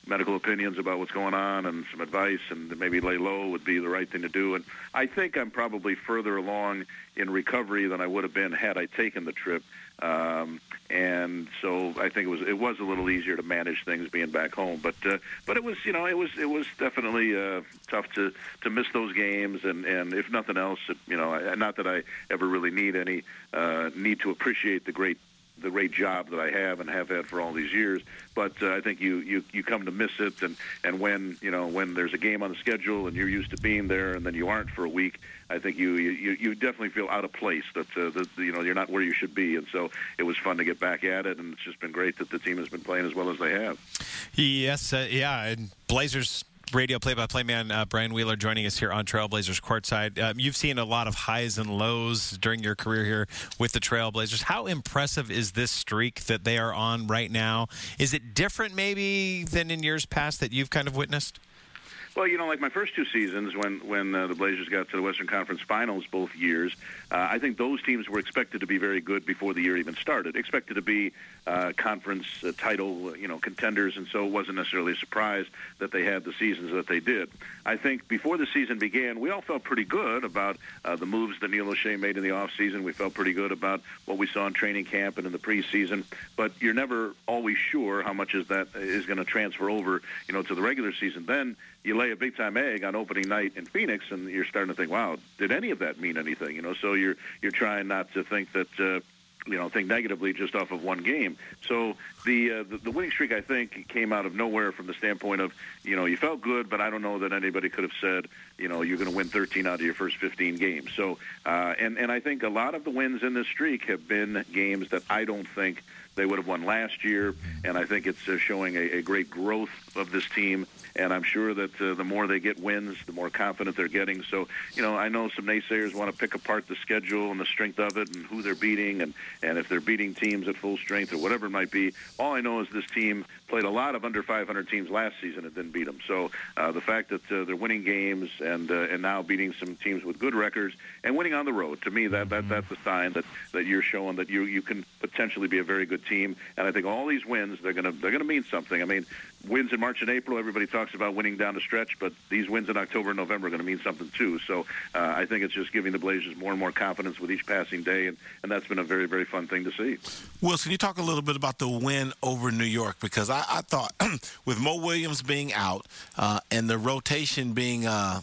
medical opinions about what's going on and some advice, and maybe lay low would be the right thing to do. And I think I'm probably further along in recovery than I would have been had I taken the trip. Um, and so I think it was it was a little easier to manage things being back home. But uh, but it was you know it was it was definitely uh, tough to, to miss those games. And, and if nothing else, it, you know, I, not that I ever really need any uh, need to appreciate the great. the great job that I have and have had for all these years, but uh, I think you, you, you come to miss it, and, and when you know when there's a game on the schedule and you're used to being there, and then you aren't for a week, I think you you, you definitely feel out of place. That, uh, that you know you're not where you should be, and so it was fun to get back at it, and it's just been great that the team has been playing as well as they have. Yes, uh, yeah, and Blazers radio play-by-play man uh, Brian Wheeler joining us here on Trailblazers Courtside. Um, you've seen a lot of highs and lows during your career here with the Trailblazers. How impressive is this streak that they are on right now? Is it different maybe than in years past that you've kind of witnessed? Well, you know, like my first two seasons when, when uh, the Blazers got to the Western Conference Finals both years, uh, I think those teams were expected to be very good before the year even started, expected to be uh, conference uh, title, you know, contenders, and so it wasn't necessarily a surprise that they had the seasons that they did. I think before the season began, we all felt pretty good about uh, the moves that Neil O'Shea made in the offseason. We felt pretty good about what we saw in training camp and in the preseason, but you're never always sure how much is that is going to transfer over, you know, to the regular season. Then you lay a big-time egg on opening night in Phoenix, and you're starting to think, wow, did any of that mean anything? You know, so you're you're trying not to think that, uh, you know, think negatively just off of one game. So the, uh, the the winning streak, I think, came out of nowhere from the standpoint of, you know, you felt good, but I don't know that anybody could have said, you know, you're going to win thirteen out of your first fifteen games. So, uh, and, and I think a lot of the wins in this streak have been games that I don't think they would have won last year, and I think it's uh, showing a, a great growth of this team. And I'm sure that uh, the more they get wins, the more confident they're getting. So, you know, I know some naysayers want to pick apart the schedule and the strength of it and who they're beating and, and if they're beating teams at full strength or whatever it might be. All I know is this team played a lot of under five hundred teams last season and didn't beat them. So uh, the fact that uh, they're winning games and uh, and now beating some teams with good records and winning on the road, to me, that, that that's a sign that, that you're showing that you you can potentially be a very good team. And I think all these wins, they're gonna they're gonna mean something. I mean, wins in March and April, everybody talks about winning down the stretch, but these wins in October and November are going to mean something too. So uh, I think it's just giving the Blazers more and more confidence with each passing day, and, and that's been a very, very fun thing to see. Wilson, you talk a little bit about the win over New York, because I, I thought with Mo Williams being out uh, and the rotation being uh,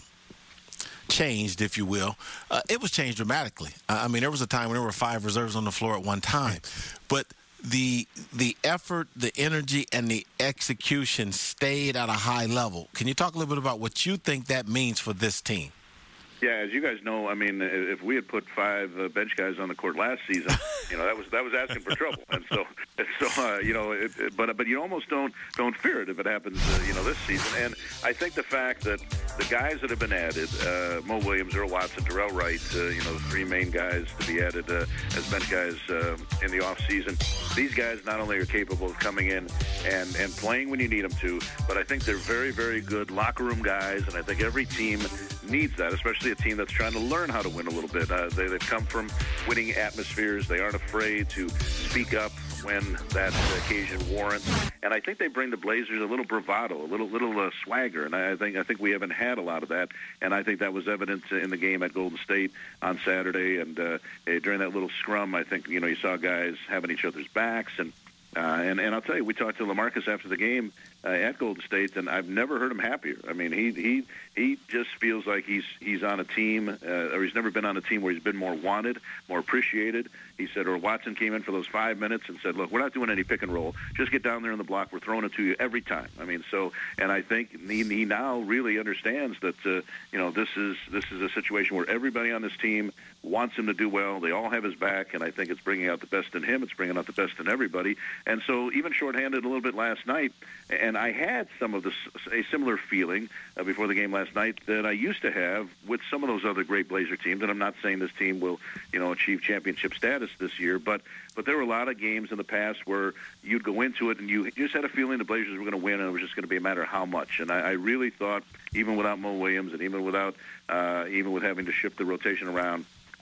changed, if you will, uh, it was changed dramatically. Uh, I mean, there was a time when there were five reserves on the floor at one time, but the the effort, the energy, and the execution stayed at a high level. Can you talk a little bit about what you think that means for this team? Yeah, as you guys know, I mean, if we had put five uh, bench guys on the court last season, you know, that was that was asking for trouble. And so, and so uh, you know, it, it, but but you almost don't don't fear it if it happens, uh, you know, this season. And I think the fact that the guys that have been added, uh, Mo Williams, Earl Watson, Terrell Wright, uh, you know, the three main guys to be added uh, as bench guys uh, in the off season. These guys not only are capable of coming in and and playing when you need them to, but I think they're very, very good locker room guys, and I think every team needs that, especially a team that's trying to learn how to win a little bit. Uh, they, they've come from winning atmospheres. They aren't afraid to speak up when that occasion warrants, and I think they bring the Blazers a little bravado, a little little uh, swagger, and I think I think we haven't had a lot of that, and I think that was evident in the game at Golden State on Saturday, and uh, during that little scrum, I think you know you saw guys having each other's backs, and uh, and and I'll tell you, we talked to LaMarcus after the game uh, at Golden State, and I've never heard him happier. I mean, he he he just feels like he's he's on a team, uh, or he's never been on a team where he's been more wanted, more appreciated. He said, or Watson came in for those five minutes and said, look, we're not doing any pick and roll. Just get down there in the block. We're throwing it to you every time. I mean, so, and I think he, he now really understands that, uh, you know, this is this is a situation where everybody on this team wants him to do well. They all have his back, and I think it's bringing out the best in him. It's bringing out the best in everybody. And so even shorthanded a little bit last night, and I had some of this, a similar feeling uh, before the game last night that I used to have with some of those other great Blazer teams, and I'm not saying this team will, you know, achieve championship status this year, but but there were a lot of games in the past where you'd go into it and you just had a feeling the Blazers were going to win, and it was just going to be a matter of how much. And I, I really thought, even without Mo Williams and even without uh, even with having to shift the rotation around,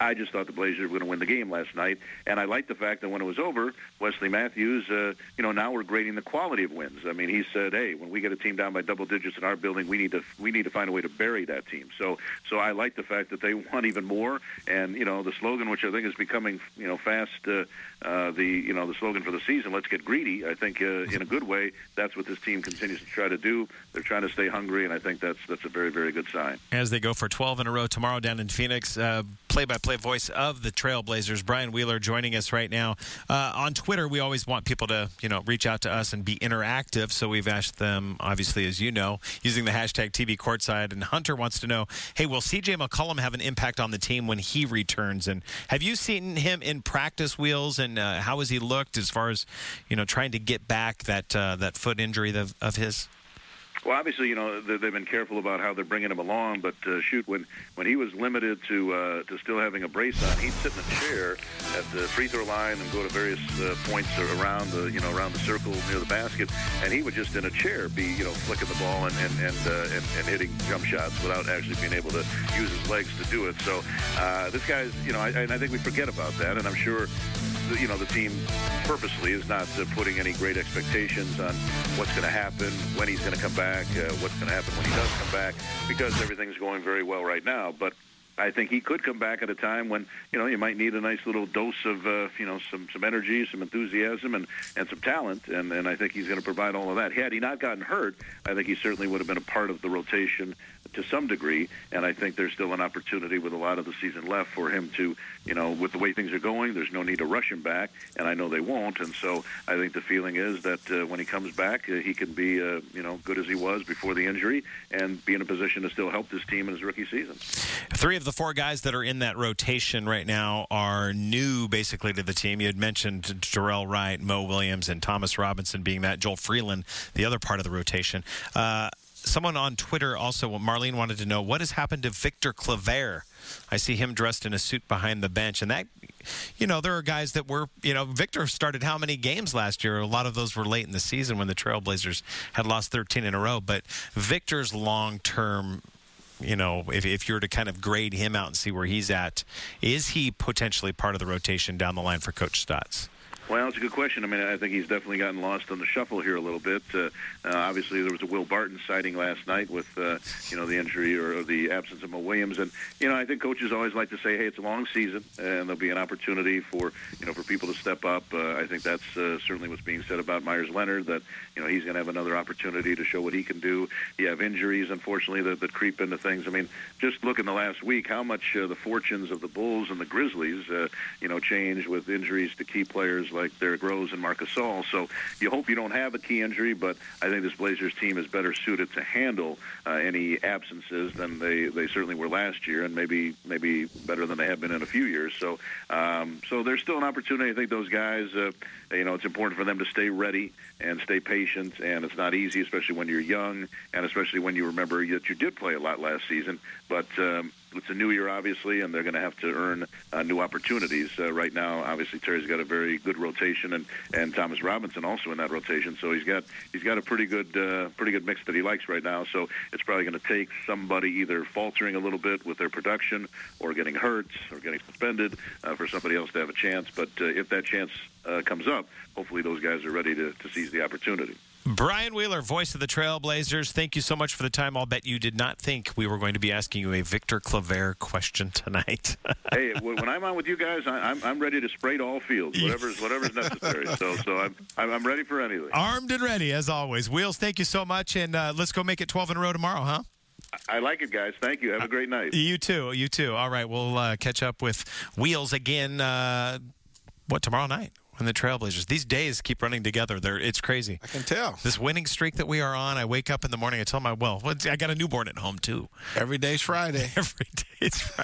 I just thought the Blazers were going to win the game last night, and I liked the fact that when it was over, Wesley Matthews, uh, you know, now we're grading the quality of wins. I mean, he said, "Hey, when we get a team down by double digits in our building, we need to we need to find a way to bury that team." So, so I like the fact that they want even more, and you know, the slogan, which I think is becoming, you know, fast, uh, uh, the you know, the slogan for the season, "Let's get greedy." I think, uh, in a good way, that's what this team continues to try to do. They're trying to stay hungry, and I think that's that's a very very good sign. As they go for twelve in a row tomorrow down in Phoenix. Uh, play-by-play voice of the Trailblazers, Brian Wheeler, joining us right now. Uh, on Twitter, we always want people to, you know, reach out to us and be interactive, so we've asked them, obviously, as you know, using the hashtag T V Courtside. And Hunter wants to know, hey, will C J McCollum have an impact on the team when he returns? And have you seen him in practice, Wheels, and uh, how has he looked as far as, you know, trying to get back that uh, that foot injury of, of his? Well, obviously, you know, they've been careful about how they're bringing him along, but uh, shoot, when, when he was limited to uh, to still having a brace on, he'd sit in a chair at the free throw line and go to various uh, points around the, you know, around the circle near the basket, and he would just in a chair be, you know, flicking the ball and and and, uh, and, and hitting jump shots without actually being able to use his legs to do it. So uh, this guy's, you know, I, and I think we forget about that, and I'm sure, you know, the team purposely is not uh, putting any great expectations on what's going to happen, when he's going to come back, uh, what's going to happen when he does come back, because everything's going very well right now. But I think he could come back at a time when, you know, you might need a nice little dose of, uh, you know, some, some energy, some enthusiasm, and, and some talent, and, and I think he's going to provide all of that. Had he not gotten hurt, I think he certainly would have been a part of the rotation to some degree, and I think there's still an opportunity with a lot of the season left for him to, you know, with the way things are going, there's no need to rush him back, and I know they won't, and so I think the feeling is that uh, when he comes back, uh, he can be, uh, you know, good as he was before the injury and be in a position to still help this team in his rookie season. Three of the four guys that are in that rotation right now are new, basically, to the team. You had mentioned Jarrell Wright, Mo Williams, and Thomas Robinson being that. Joel Freeland, the other part of the rotation. Uh, someone on Twitter also, Marlene, wanted to know, what has happened to Victor Claver? I see him dressed in a suit behind the bench. And that, you know, there are guys that were, you know, Victor started how many games last year? A lot of those were late in the season when the Trailblazers had lost thirteen in a row. But Victor's long-term, you know, if, if you were to kind of grade him out and see where he's at, is he potentially part of the rotation down the line for Coach Stotts? Well, it's a good question. I mean, I think he's definitely gotten lost on the shuffle here a little bit. Uh, uh, obviously, there was a Will Barton sighting last night with, uh, you know, the injury or, or the absence of Mo Williams. And, you know, I think coaches always like to say, hey, it's a long season, and there'll be an opportunity for, you know, for people to step up. Uh, I think that's uh, certainly what's being said about Myers Leonard, that, you know, he's going to have another opportunity to show what he can do. You have injuries, unfortunately, that, that creep into things. I mean, just look in the last week how much uh, the fortunes of the Bulls and the Grizzlies, uh, you know, change with injuries to key players like like Derrick Rose and Marc Gasol. So you hope you don't have a key injury, but I think this Blazers team is better suited to handle uh, any absences than they, they certainly were last year, and maybe maybe better than they have been in a few years. So um, so there's still an opportunity. I think those guys, uh, you know, it's important for them to stay ready and stay patient, and it's not easy, especially when you're young, and especially when you remember that you did play a lot last season. But um, it's a new year, obviously, and they're going to have to earn uh, new opportunities. Uh, right now, obviously, Terry's got a very good rotation, and, and Thomas Robinson also in that rotation. So he's got he's got a pretty good uh, pretty good mix that he likes right now. So it's probably going to take somebody either faltering a little bit with their production, or getting hurt, or getting suspended uh, for somebody else to have a chance. But uh, if that chance uh, comes up, hopefully those guys are ready to, to seize the opportunity. Brian Wheeler, voice of the Trailblazers, thank you so much for the time. I'll bet you did not think we were going to be asking you a Victor Claver question tonight. Hey, when I'm on with you guys, I'm I'm ready to spray to all fields, whatever's whatever's necessary. So so I'm I'm ready for anything. Armed and ready as always. Wheels, thank you so much, and uh, let's go make it twelve in a row tomorrow, huh? I like it, guys. Thank you. Have a great night. Uh, you too. You too. All right, we'll uh, catch up with Wheels again. Uh, what tomorrow night? And the Trailblazers. These days keep running together. They're, it's crazy. I can tell. This winning streak that we are on, I wake up in the morning, I tell my, well, I got a newborn at home, too. Every day's Friday. Every day's Friday.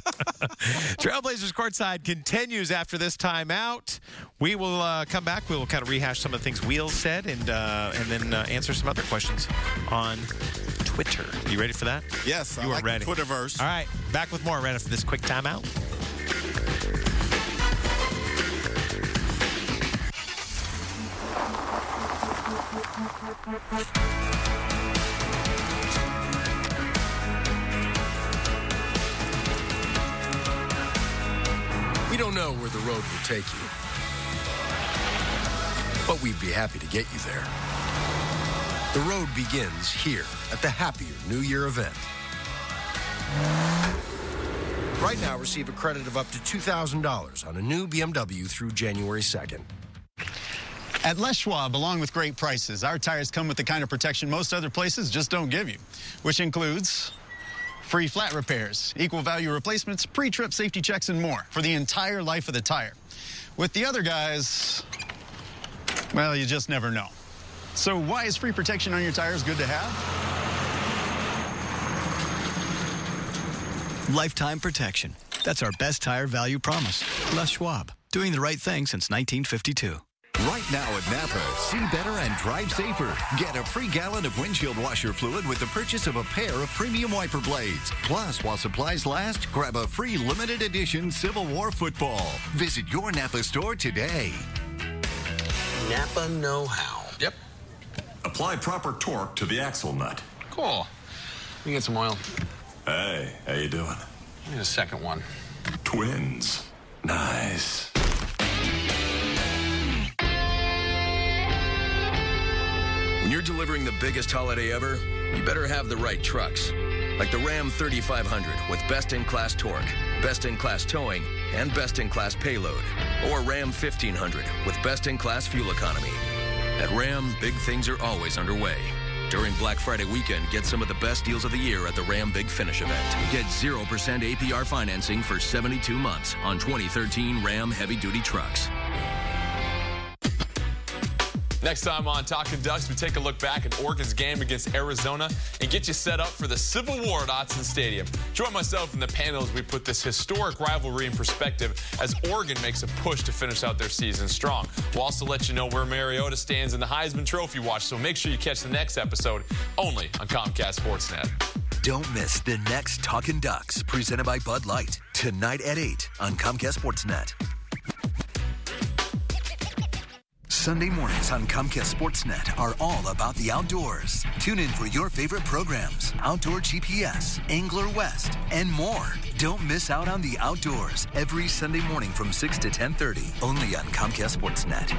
Trailblazers Courtside continues after this timeout. We will uh, come back. We will kind of rehash some of the things Wheels said, and uh, and then uh, answer some other questions on Twitter. You ready for that? Yes, you I are like ready. The Twitterverse. All right, back with more right after this quick timeout. know where the road will take you, but we'd be happy to get you there. The road begins here at the Happier New Year event. Right now, receive a credit of up to two thousand dollars on a new B M W through January second. At Les Schwab, along with great prices, our tires come with the kind of protection most other places just don't give you, which includes free flat repairs, equal value replacements, pre-trip safety checks, and more for the entire life of the tire. With the other guys, well, you just never know. So why is free protection on your tires good to have? Lifetime protection. That's our best tire value promise. Les Schwab, doing the right thing since nineteen fifty-two. Right now at Napa, see better and drive safer. Get a free gallon of windshield washer fluid with the purchase of a pair of premium wiper blades. Plus, while supplies last, grab a free limited edition Civil War football. Visit your Napa store today. Napa know-how. Yep. Apply proper torque to the axle nut. Cool. Let me get some oil. Hey, how you doing? I need a second one. Twins. Nice. When you're delivering the biggest holiday ever, you better have the right trucks. Like the Ram thirty-five hundred with best-in-class torque, best-in-class towing, and best-in-class payload. Or Ram fifteen hundred with best-in-class fuel economy. At Ram, big things are always underway. During Black Friday weekend, get some of the best deals of the year at the Ram Big Finish event. Get zero percent A P R financing for seventy-two months on twenty thirteen Ram heavy-duty trucks. Next time on Talking Ducks, we take a look back at Oregon's game against Arizona and get you set up for the Civil War at Autzen Stadium. Join myself and the panel as we put this historic rivalry in perspective as Oregon makes a push to finish out their season strong. We'll also let you know where Mariota stands in the Heisman Trophy watch, so make sure you catch the next episode only on Comcast Sportsnet. Don't miss the next Talking Ducks, presented by Bud Light, tonight at eight on Comcast Sportsnet. Sunday mornings on Comcast Sportsnet are all about the outdoors. Tune in for your favorite programs, Outdoor G P S, Angler West, and more. Don't miss out on the outdoors every Sunday morning from six to ten thirty, only on Comcast Sportsnet.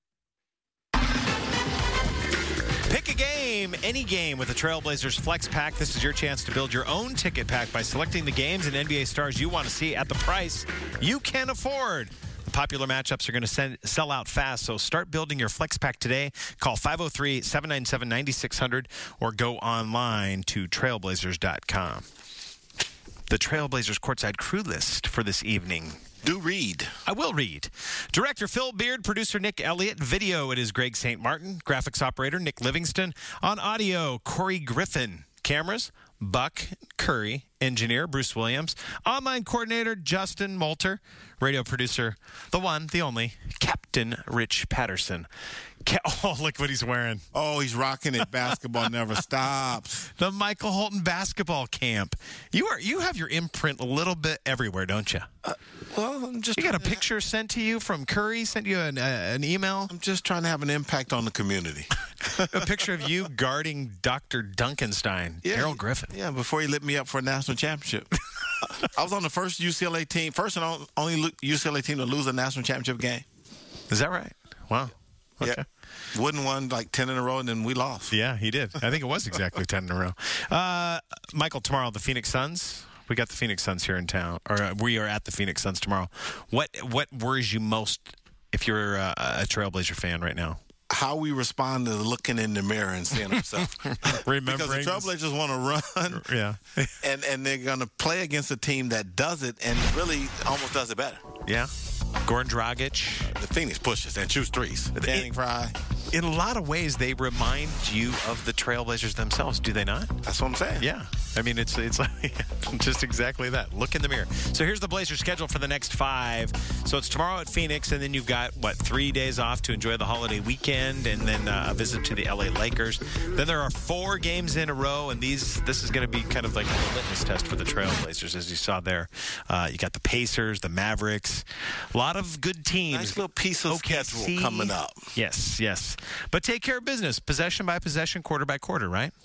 Pick a game, any game with the Trailblazers Flex Pack. This is your chance to build your own ticket pack by selecting the games and N B A stars you want to see at the price you can afford. The popular matchups are going to send, sell out fast, so start building your Flex Pack today. Call five oh three, seven nine seven, nine six zero zero or go online to trailblazers dot com. The Trailblazers courtside crew list for this evening. Do read. I will read. Director Phil Beard, producer Nick Elliott, video it is Greg Saint Martin, graphics operator Nick Livingston, on audio Corey Griffin, cameras Buck Curry, engineer Bruce Williams, online coordinator Justin Moulter, radio producer the one, the only Captain Rich Patterson. Ca- oh, look what he's wearing. Oh, he's rocking it. Basketball never stops. The Michael Holton basketball camp. You are you have your imprint a little bit everywhere, don't you? Uh, well, I'm just. You got a picture sent to you from Curry. Sent you an, uh, an email. I'm just trying to have an impact on the community. A picture of you guarding Doctor Duncanstein, yeah, Harold Griffin. Yeah, before he lit me up for a national championship. I was on the first U C L A team, first and only U C L A team to lose a national championship game. Is that right? Wow. Okay. Yeah. Wooden won like ten in a row, and then we lost. Yeah, he did. I think it was exactly ten in a row. Uh, Michael, tomorrow, the Phoenix Suns. We got the Phoenix Suns here in town, or uh, we are at the Phoenix Suns tomorrow. What what worries you most if you're uh, a Trailblazer fan right now? How we respond to looking in the mirror and seeing ourselves. Remembering. Because the Trailblazers want to run. Yeah. and, and they're going to play against a team that does it and really almost does it better. Yeah. Goran Dragic. The Phoenix pushes and shoots threes. The Channing Frye. In a lot of ways, they remind you of the Trailblazers themselves, do they not? That's what I'm saying. Yeah. I mean, it's it's like just exactly that. Look in the mirror. So here's the Blazers schedule for the next five. So it's tomorrow at Phoenix, and then you've got, what, three days off to enjoy the holiday weekend, and then uh, a visit to the L A Lakers. Then there are four games in a row, and these this is going to be kind of like a litmus test for the Trailblazers, as you saw there. Uh, you got the Pacers, the Mavericks, a lot of good teams. Nice little piece of O K C schedule coming up. Yes, yes. But take care of business, possession by possession, quarter by quarter, right?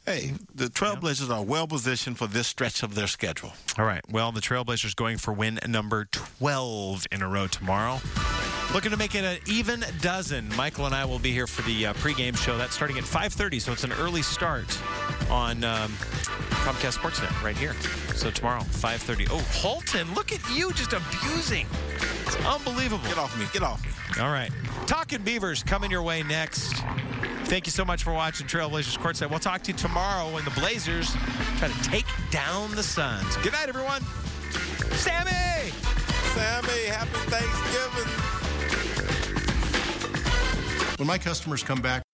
Hey, the Trailblazers are well positioned for this stretch of their schedule. All right. Well, the Trailblazers going for win number twelve in a row tomorrow. Looking to make it an even dozen. Michael and I will be here for the uh, pregame show. That's starting at five thirty, so it's an early start on um, Comcast Sportsnet right here. So tomorrow, five thirty. Oh, Holton, look at you just abusing. It's unbelievable. Get off me. Get off me. All right. Talking Beavers coming your way next. Thank you so much for watching Trailblazers Courtside. We'll talk to you tomorrow when the Blazers try to take down the Suns. Good night, everyone. Sammy! Sammy, happy Thanksgiving. When my customers come back